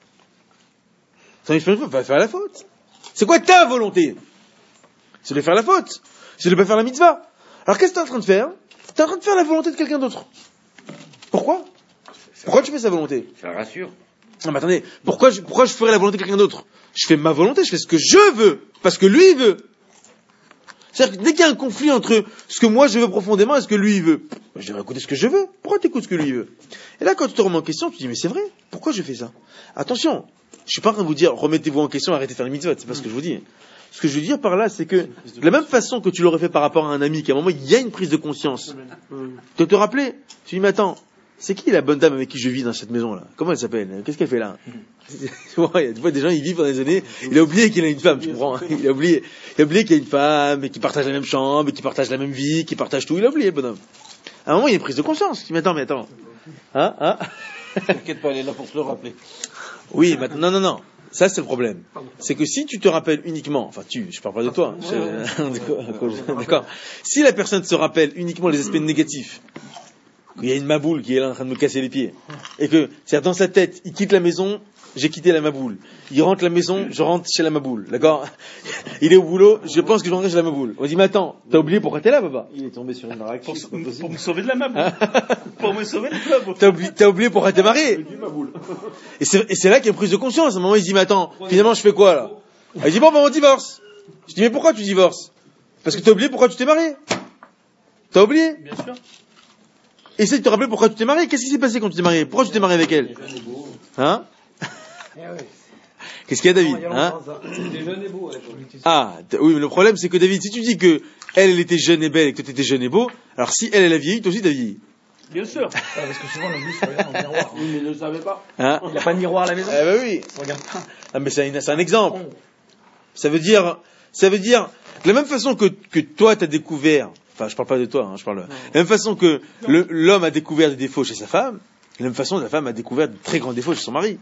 T'as envie de faire une faute? Va faire la faute. C'est quoi ta volonté? C'est de faire la faute. C'est de ne pas faire la mitzvah. Alors qu'est-ce que t'es en train de faire? T'es en train de faire la volonté de quelqu'un d'autre. Pourquoi? Pourquoi tu fais sa volonté? Ça rassure. Non mais attendez, pourquoi je ferais la volonté de quelqu'un d'autre? Je fais ma volonté, je fais ce que je veux, parce que lui il veut. C'est-à-dire que dès qu'il y a un conflit entre ce que moi je veux profondément et ce que lui il veut, je dirais écoutez ce que je veux, pourquoi t'écoutes ce que lui il veut? Et là quand tu te remets en question, tu te dis mais c'est vrai, pourquoi je fais ça? Attention, je suis pas en train de vous dire remettez-vous en question, arrêtez de faire les mitzvot, c'est pas ce que je vous dis. Ce que je veux dire par là, c'est que de la même façon que tu l'aurais fait par rapport à un ami, qu'à un moment il y a une prise de conscience, de te rappeler, tu dis mais attends, c'est qui la bonne dame avec qui je vis dans cette maison-là? Comment elle s'appelle? Qu'est-ce qu'elle fait là? Il y a des fois des gens, ils vivent pendant des années, il a oublié qu'il a une femme, tu comprends? Il a oublié qu'il y a une femme, et qu'ils partagent la même chambre, et qu'ils partagent la même vie, qu'ils partagent tout, il a oublié, le bonhomme. À un moment, il y a une prise de conscience. Tu dis, mais attends. T'inquiète pas, elle est là pour te le rappeler. Oui, maintenant, non. Ça, c'est le problème. C'est que si tu te rappelles uniquement, je parle pas de toi, d'accord. Si la personne se rappelle uniquement les aspects négatifs, qu'il y a une maboule qui est là en train de me casser les pieds, et que, c'est dans sa tête, il quitte la maison, j'ai quitté la maboule. Il rentre à la maison, je rentre chez la maboule, d'accord? Il est au boulot, je pense que je rentrerai chez la maboule. On dit, mais attends, t'as oublié pourquoi t'es là, papa? Il est tombé sur une baraque. Pour me sauver de la maboule. Pour me sauver de la maboule. T'as oublié pourquoi t'es marié? Et c'est là qu'il y a une prise de conscience. À un moment, il se dit, mais attends, finalement, je fais quoi, là? Il dit, bon, on divorce. Je dis, mais pourquoi tu divorces? Parce que t'as oublié pourquoi tu t'es marié? T'as oublié? Bien sûr. Essaye de te rappeler pourquoi tu t'es marié. Qu'est-ce qui s'est passé quand tu t'es marié? Pourquoi tu t'es marié avec elle? Hein? Qu'est-ce qu'il y a, David? Hein? Oui, mais le problème, c'est que David, si tu dis que elle était jeune et belle et que toi t'étais jeune et beau, alors si elle a vieilli, toi aussi t'as vieilli. Bien sûr. Parce que souvent, on oublie sur le miroir. Oui, mais il ne le savait pas. Hein? Il n'y a pas de miroir à la maison. Bah oui. On regarde pas. Ah, mais c'est un exemple. Ça veut dire, de la même façon que toi t'as découvert, enfin, je parle pas de toi, hein, je parle de la même façon que l'homme a découvert des défauts chez sa femme, de la même façon la femme a découvert de très grands défauts chez son mari.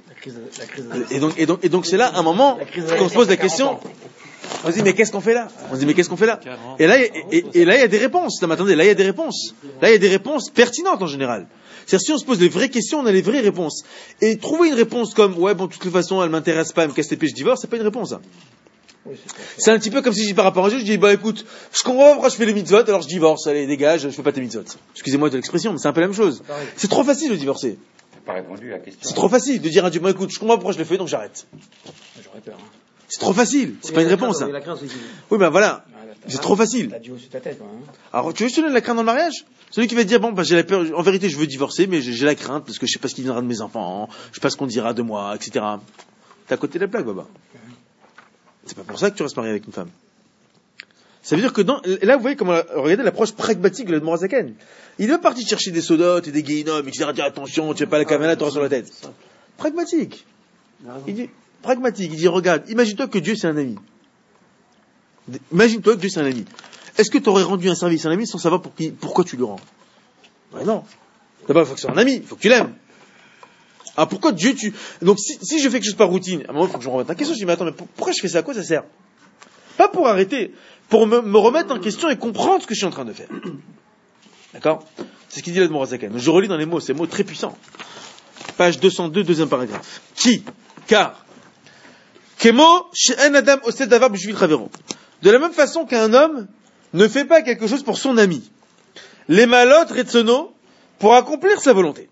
Et donc c'est là un moment qu'on se pose la question. On se dit mais qu'est-ce qu'on fait là? Et là il y a des réponses. Non, mais attendez, là il y a des réponses. Là il y a des réponses pertinentes en général. C'est-à-dire si on se pose les vraies questions, on a les vraies réponses. Et trouver une réponse comme ouais bon de toute façon elle m'intéresse pas, elle me casse les pieds, je divorce, c'est pas une réponse. Ça. C'est un petit peu comme si je dis par rapport à un jeu, je dis bah écoute, je comprends pas pourquoi je fais les mitzvot, alors je divorce, allez dégage, je fais pas tes mitzvot. Excusez-moi de l'expression, mais c'est un peu la même chose. C'est trop facile de divorcer. T'as pas répondu à la question. C'est trop facile de dire à Dieu bah écoute, je comprends pas pourquoi je le fais, donc j'arrête. J'aurais peur. C'est trop facile, c'est pas une réponse. Ça. Oui ben voilà, c'est trop facile. T'as Dieu au-dessus de ta tête, quand même. Alors tu veux que je te donne la crainte dans le mariage? Celui qui va te dire bon bah j'ai la peur, en vérité je veux divorcer, mais j'ai la crainte parce que je sais pas ce qui viendra de mes enfants, je sais pas ce qu'on dira de moi, etc. T'es à côté de la plaque, Baba. C'est pas pour ça que tu restes marié avec une femme. Ça veut dire que là, vous voyez comment, regardez l'approche pragmatique de l'Admor Hazaken. Il est pas parti chercher des sodotes et des guénomes, etc. Dis attention, tu n'as pas la caméra, tu auras sur la tête. Pragmatique. Il dit, regarde, imagine-toi que Dieu c'est un ami. Imagine-toi que Dieu c'est un ami. Est-ce que tu aurais rendu un service à un ami sans savoir pourquoi tu le rends? Ben non. D'abord, il faut que ce soit un ami, il faut que tu l'aimes. Ah, pourquoi Dieu donc si je fais quelque chose par routine, à un moment il faut que je me remette en question, je dis mais attends, mais pourquoi je fais ça, à quoi ça sert? Pas pour arrêter, pour me remettre en question et comprendre ce que je suis en train de faire. D'accord? C'est ce qu'il dit l'Admor Hazaken. Je relis dans les mots, ces mots très puissants. Page 202, deuxième paragraphe. Car Kemo she'en adam osed davar b'shvil chavero. De la même façon qu'un homme ne fait pas quelque chose pour son ami. Les malot retsono pour accomplir sa volonté.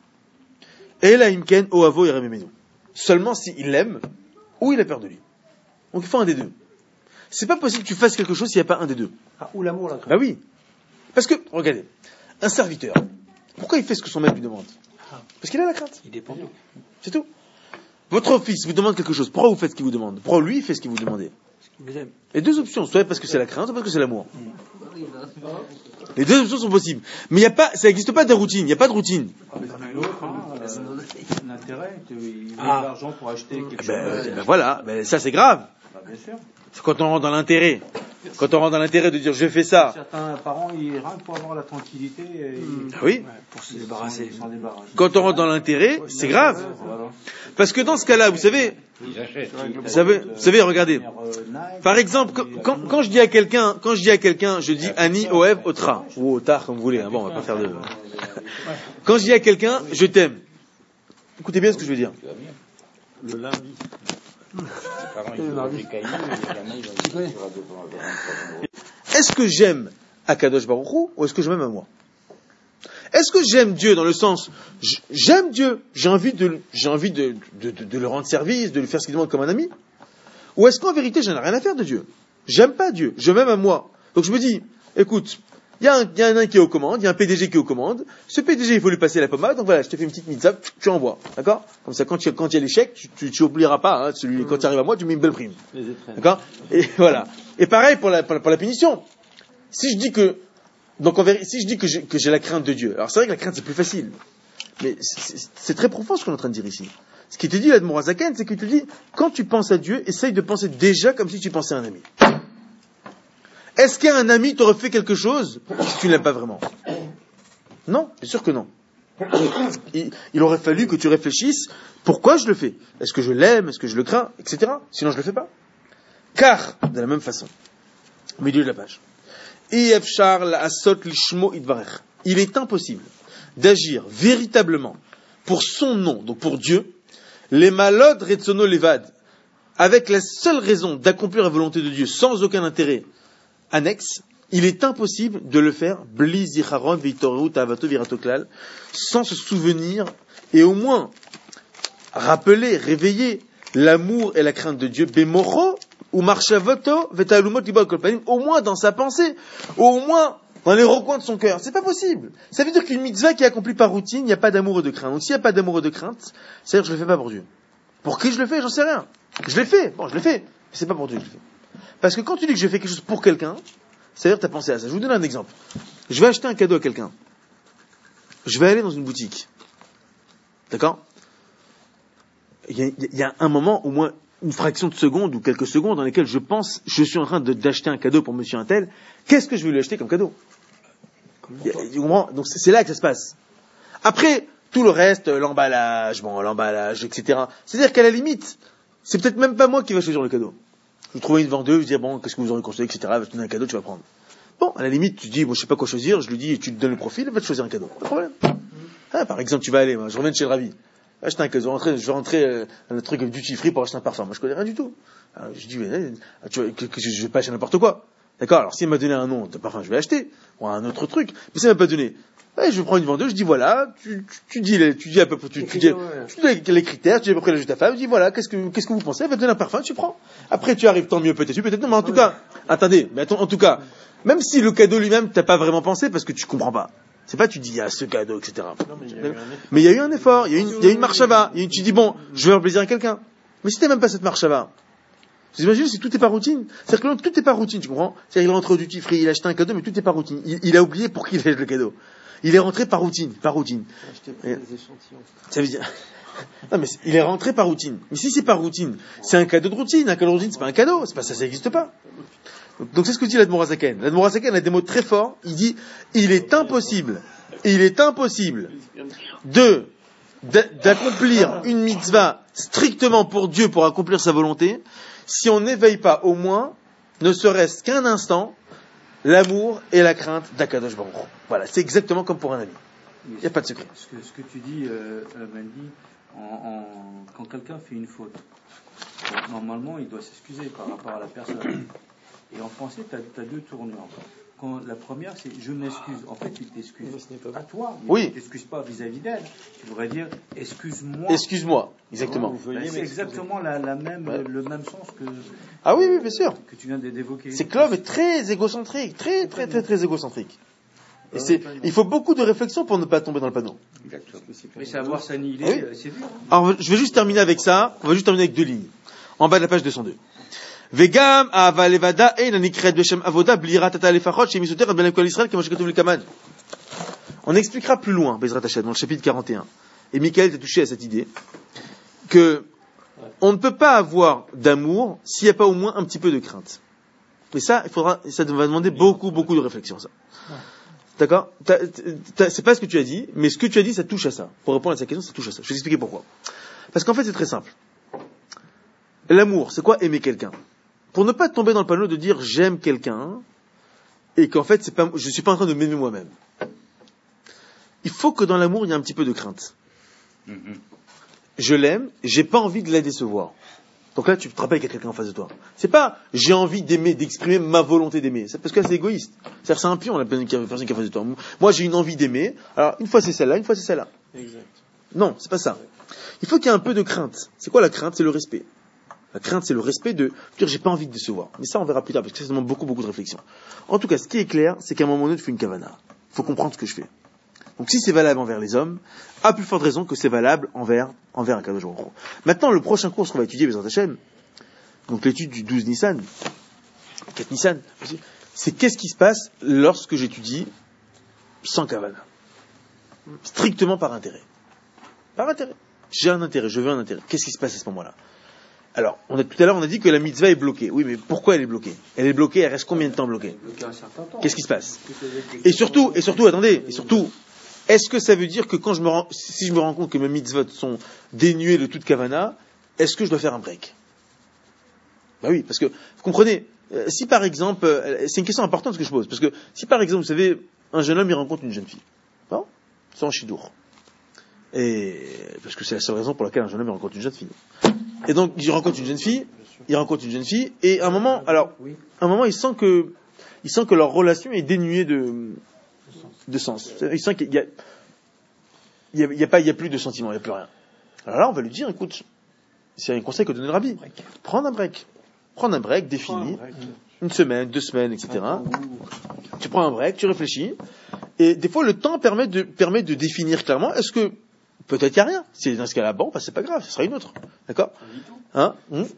Et la imken oavo yerememenu. Seulement s'il l'aime ou il a peur de lui. Donc il faut un des deux. C'est pas possible que tu fasses quelque chose s'il n'y a pas un des deux. Ah, ou l'amour, là. Bah oui. Parce que, regardez, un serviteur, pourquoi il fait ce que son maître lui demande? Parce qu'il a la crainte. Il dépend. C'est tout. Votre fils vous demande quelque chose. Pourquoi vous faites ce qu'il vous demande? Pourquoi lui fait ce qu'il vous demandez? Les deux options, soit parce que c'est la crainte, soit parce que c'est l'amour. Les deux options sont possibles. Mais ça n'existe pas de routine. Il n'y a pas de routine. L'intérêt, il met de l'argent pour acheter quelque chose. Voilà, ça c'est grave. Bien sûr. Quand on rentre dans l'intérêt. Quand on rentre dans l'intérêt de dire je fais ça. Certains parents, rien que pour avoir la tranquillité, oui. Pour se débarrasser. Quand on rentre dans l'intérêt, c'est grave. Parce que dans ce cas-là, vous savez, regardez. Par exemple, quand je dis à quelqu'un, je dis Ani Oev Otra ou Otar comme vous voulez. Bon, on va pas faire de. Quand je dis à quelqu'un, je t'aime. Écoutez bien ce que je veux dire. Le lundi. Est-ce que j'aime Akadosh Baruch Hu ou est-ce que je m'aime à moi? Est-ce que j'aime Dieu dans le sens j'aime Dieu, j'ai envie de le rendre service, de lui faire ce qu'il demande comme un ami? Ou est-ce qu'en vérité j'en ai rien à faire de Dieu? J'aime pas Dieu, je m'aime à moi. Donc je me dis, écoute, il y a un qui est aux commandes, il y a un PDG qui est aux commandes. Ce PDG, il faut lui passer la pommade. Donc voilà, je te fais une petite mitzvah, tu envoies. D'accord? Comme ça, quand il y a l'échec, tu oublieras pas, hein, quand tu arrives à moi, tu mets une belle prime. D'accord? Et voilà. Et pareil pour la punition. Si je dis que j'ai la crainte de Dieu, alors c'est vrai que la crainte c'est plus facile. Mais c'est très profond ce qu'on est en train de dire ici. Ce qui te dit l'Admor HaZaken, c'est qu'il te dit, quand tu penses à Dieu, essaye de penser déjà comme si tu pensais à un ami. Est-ce qu'un ami t'aurait fait quelque chose si tu ne l'aimes pas vraiment? Non, bien sûr que non. Il aurait fallu que tu réfléchisses, pourquoi je le fais? Est-ce que je l'aime? Est-ce que je le crains? Etc. Sinon je ne le fais pas. Car, de la même façon, au milieu de la page, il est impossible d'agir véritablement pour son nom, donc pour Dieu, les malod retsono levad, avec la seule raison d'accomplir la volonté de Dieu sans aucun intérêt annexe, il est impossible de le faire sans se souvenir et au moins rappeler, réveiller l'amour et la crainte de Dieu, ou marshavoto vetalumot libo kolpanim, au moins dans sa pensée, au moins dans les recoins de son cœur. C'est pas possible. Ça veut dire qu'une mitzvah qui est accomplie par routine, il n'y a pas d'amour et de crainte. Donc s'il n'y a pas d'amour et de crainte, c'est-à-dire que je le fais pas pour Dieu. Pour qui je le fais, j'en sais rien. Je l'ai fait, je l'ai fait, mais c'est pas pour Dieu que je le fais. Parce que quand tu dis que je fais quelque chose pour quelqu'un, c'est-à-dire que tu as pensé à ça. Je vous donne un exemple. Je vais acheter un cadeau à quelqu'un. Je vais aller dans une boutique. D'accord? Il y a un moment, au moins une fraction de seconde ou quelques secondes dans lesquelles je pense, je suis en train d'acheter un cadeau pour monsieur un tel, qu'est-ce que je vais lui acheter comme cadeau? Donc c'est là que ça se passe. Après, tout le reste, l'emballage, etc. C'est-à-dire qu'à la limite, c'est peut-être même pas moi qui va choisir le cadeau. Je vais trouver une vendeuse, je vais dire, bon, qu'est-ce que vous aurez conseillé, etc. Elle va te donner un cadeau, tu vas prendre. Bon, à la limite, tu dis, bon, je sais pas quoi choisir, je lui dis, tu te donnes le profil, elle va te choisir un cadeau. Pas de problème. Par exemple, tu vas aller, moi, je reviens de chez le Ravi. Acheter un cadeau, je vais rentrer un truc duty free pour acheter un parfum. Moi, je connais rien du tout. Alors, je dis, je vais pas acheter n'importe quoi. D'accord? Alors, s'il m'a donné un nom de parfum, je vais acheter. Ou un autre truc. Mais s'il m'a pas donné, je prends une vendeuse, je dis, voilà, tu dis à peu près, tu dis les critères, tu dis à peu près l'âge de ta femme, je dis, voilà, qu'est-ce que vous pensez? Elle va te donner un parfum, tu prends. Après, tu arrives, tant mieux, peut-être non, mais en tout cas, attendez, mais en tout cas, même si le cadeau lui-même, t'as pas vraiment pensé parce que tu comprends pas. C'est pas, tu dis, ce cadeau, etc. Mais il y a eu un effort, il y a eu une marche à bas. Tu dis, bon, je vais faire plaisir à quelqu'un. Mais si t'as même pas cette marche à bas, vous imaginez si tout n'est pas routine? C'est-à-dire que tout n'est pas routine, tu comprends? C'est-à-dire qu'il rentre au duty free, il a acheté un cadeau, mais tout n'est pas routine. Il a oublié pour qui il achète le cadeau. Il est rentré par routine. Ça veut dire, non, mais il est rentré par routine. Mais si c'est par routine, c'est un cadeau de routine. Un cadeau de routine, c'est pas un cadeau. C'est pas ça n'existe pas. Donc c'est ce que dit l'Admor HaZaken. L'Admor HaZaken a des mots très forts. Il dit, il est impossible d'accomplir une mitzvah strictement pour Dieu, pour accomplir sa volonté, si on n'éveille pas au moins, ne serait-ce qu'un instant, l'amour et la crainte d'Akadosh Baruch Hu. Voilà, c'est exactement comme pour un ami. Il n'y a pas de secret. Ce que tu dis, Mandy, quand quelqu'un fait une faute, normalement, il doit s'excuser par rapport à la personne. Et en français, tu as deux tournures. La première, c'est je m'excuse. En fait, tu t'excuses à toi. Mais oui. Tu t'excuses pas vis-à-vis d'elle. Tu devrais dire excuse-moi. Excuse-moi, exactement. C'est exactement le même sens que. Ah oui, bien sûr. Que tu viens d'évoquer. C'est que l'homme est très égocentrique, très égocentrique. Et il faut beaucoup de réflexion pour ne pas tomber dans le panneau. Exactement. Mais savoir s'annihiler, c'est dur. Alors, je vais juste terminer avec ça. On va juste terminer avec deux lignes. En bas de la page 202. Vegam ava levada ein anikret beshem avoda blirat ata lefachot chez misoter et ben kol Israël comme je le kaman. On expliquera plus loin, Bezrat Hashem, dans le chapitre 41. Et Michael t'a touché à cette idée que on ne peut pas avoir d'amour s'il n'y a pas au moins un petit peu de crainte. Et ça, ça va demander beaucoup de réflexion, ça. D'accord? C'est pas ce que tu as dit, mais ce que tu as dit, ça touche à ça. Pour répondre à cette question, ça touche à ça. Je vais t'expliquer pourquoi. Parce qu'en fait, c'est très simple. L'amour, c'est quoi aimer quelqu'un? Pour ne pas tomber dans le panneau de dire j'aime quelqu'un, et qu'en fait, je suis pas en train de m'aimer moi-même. Il faut que dans l'amour, il y ait un petit peu de crainte. Je l'aime, j'ai pas envie de la décevoir. Donc là, tu te rappelles qu'il y a quelqu'un en face de toi. C'est pas j'ai envie d'aimer, d'exprimer ma volonté d'aimer. C'est parce que là, c'est égoïste. C'est-à-dire, c'est un pion, la personne qui est en face de toi. Moi, j'ai une envie d'aimer. Alors, une fois c'est celle-là, une fois c'est celle-là. Exact. Non, c'est pas ça. Il faut qu'il y ait un peu de crainte. C'est quoi la crainte? C'est le respect. La crainte, c'est le respect de dire j'ai pas envie de décevoir. Mais ça, on verra plus tard, parce que ça demande beaucoup de réflexion. En tout cas, ce qui est clair, c'est qu'à un moment donné, tu fais une kavana. Il faut comprendre ce que je fais. Donc si c'est valable envers les hommes, à plus forte raison que c'est valable envers un Kadosh Baruch Hu. Maintenant, le prochain cours qu'on va étudier, Bezrat Hashem, donc l'étude du 12 Nissan, 4 Nissan, c'est qu'est-ce qui se passe lorsque j'étudie sans kavana. Strictement par intérêt. Par intérêt. J'ai un intérêt, je veux un intérêt. Qu'est-ce qui se passe à ce moment-là? Alors, tout à l'heure, on a dit que la mitzvah est bloquée. Oui, mais pourquoi elle est bloquée? Elle est bloquée, elle reste combien de temps bloquée? Qu'est-ce qui se passe? Et surtout, attendez, est-ce que ça veut dire que si je me rends compte que mes mitzvot sont dénués de toute kavana, est-ce que je dois faire un break? Bah oui, parce que, vous comprenez, si par exemple, c'est une question importante ce que je pose, parce que si par exemple, vous savez, un jeune homme, il rencontre une jeune fille, bon, c'est en chidour. Et, parce que c'est la seule raison pour laquelle un jeune homme, il rencontre une jeune fille. Et donc, il rencontre une jeune fille, et à un moment, il sent que leur relation est dénuée de sens. Il sent qu'il y a plus de sentiments, il n'y a plus rien. Alors là, on va lui dire, écoute, c'est un conseil que donne le rabbi. Prends un break défini, une semaine, 2 semaines, etc. Tu prends un break, tu réfléchis, et des fois, le temps permet de définir clairement, est-ce que peut-être qu'il n'y a rien. Si dans ce cas-là, bon, c'est pas grave, ce sera une autre. D'accord? Hein?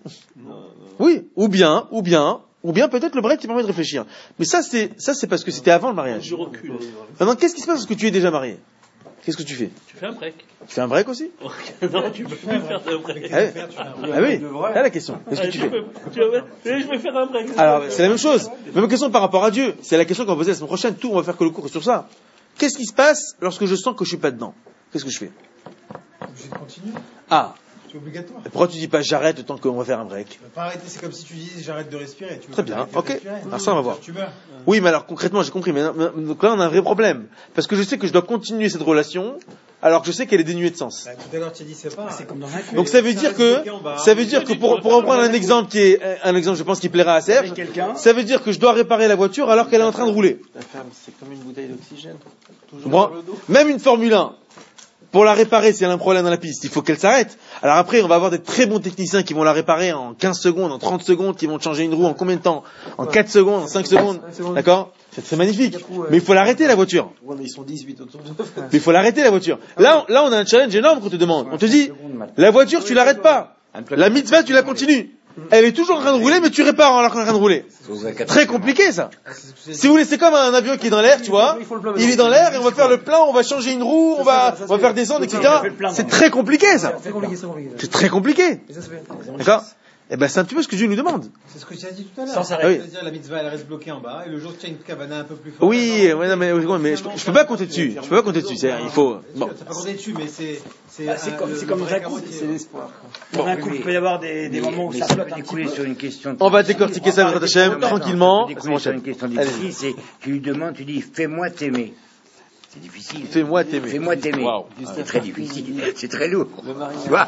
Oui. Ou bien, peut-être le break qui permet de réfléchir. Mais ça, c'est parce que c'était avant le mariage. Je recule. Maintenant, qu'est-ce qui se passe lorsque tu es déjà marié? Qu'est-ce que tu fais? Tu fais un break. Tu fais un break aussi? Non, tu peux plus faire un break. Ah oui, là la question. Qu'est-ce que tu fais? Je vais faire un break. Alors, c'est la même chose. Même question par rapport à Dieu. C'est la question qu'on va poser la semaine prochaine. On va faire que le cours sur ça. Qu'est-ce qui se passe lorsque je sens que je suis pas dedans? Qu'est-ce que je fais? Obligé de continuer. Ah. C'est obligatoire. Et pourquoi tu dis pas j'arrête tant qu'on va faire un break? Pas arrêter, c'est comme si tu dis j'arrête de respirer. Très bien, ok. Alors ça on va voir. Tu meurs. Oui, mais alors concrètement j'ai compris. Mais donc là on a un vrai problème parce que je sais que je dois continuer cette relation alors que je sais qu'elle est dénuée de sens. Tout à l'heure tu as dit c'est pas. C'est comme dans un couple. Donc ça veut dire que pour reprendre un exemple qui est un exemple je pense qui plaira à Serge, ça veut dire que je dois réparer la voiture alors qu'elle est en train de rouler. La femme c'est comme une bouteille d'oxygène. Bon, même une Formule 1. Pour la réparer, si elle a un problème dans la piste, il faut qu'elle s'arrête. Alors après, on va avoir des très bons techniciens qui vont la réparer en 15 secondes, en 30 secondes, qui vont changer une roue en combien de temps? En 4 secondes, en 5 secondes. D'accord? C'est magnifique. Mais il faut l'arrêter, la voiture. Ouais, mais ils sont 18 autour de Mais il faut l'arrêter, la voiture. Là, on a un challenge énorme qu'on te demande. On te dit, la voiture, tu l'arrêtes pas. La mitzvah, tu la continues. Elle est toujours en train de rouler, mais tu répares alors qu'elle est en train de rouler. Très compliqué, ça. Si vous voulez, c'est comme un avion qui est dans l'air, tu vois. Il est dans l'air et on va faire le plein, on va changer une roue, on va faire descendre, etc. C'est très compliqué, ça. C'est très compliqué. D'accord? Eh ben, c'est un petit peu ce que Dieu nous demande. C'est ce que tu as dit tout à l'heure. Sans s'arrêter. C'est-à-dire, la mitzvah, elle reste bloquée en bas, et le jour où tu as une kavana un peu plus forte. Oui, non, mais je peux pas compter dessus. Je peux pas compter dessus. Il faut, bon. Tu n'as pas compté dessus, mais c'est comme dans un couple, c'est l'espoir. Dans un couple, il peut y avoir des moments où ça flotte un petit peu. Sur une question On va décortiquer ça, Bezrat Hashem, tranquillement. Sur une question difficile, c'est, tu lui demandes, tu dis, fais-moi t'aimer. C'est difficile. Fais-moi t'aimer. Fais-moi t'aimer. Wow. C'est très difficile. C'est très lourd. Tu vois?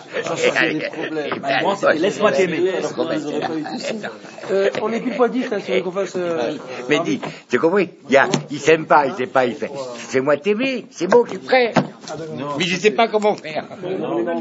Laisse-moi t'aimer. On est plus poil 10, là, si on qu'on fasse. Mais dis, tu as compris? Il s'aime pas, il sait pas, il fait. Fais-moi t'aimer. C'est bon, je suis prêt. Mais je sais pas comment faire.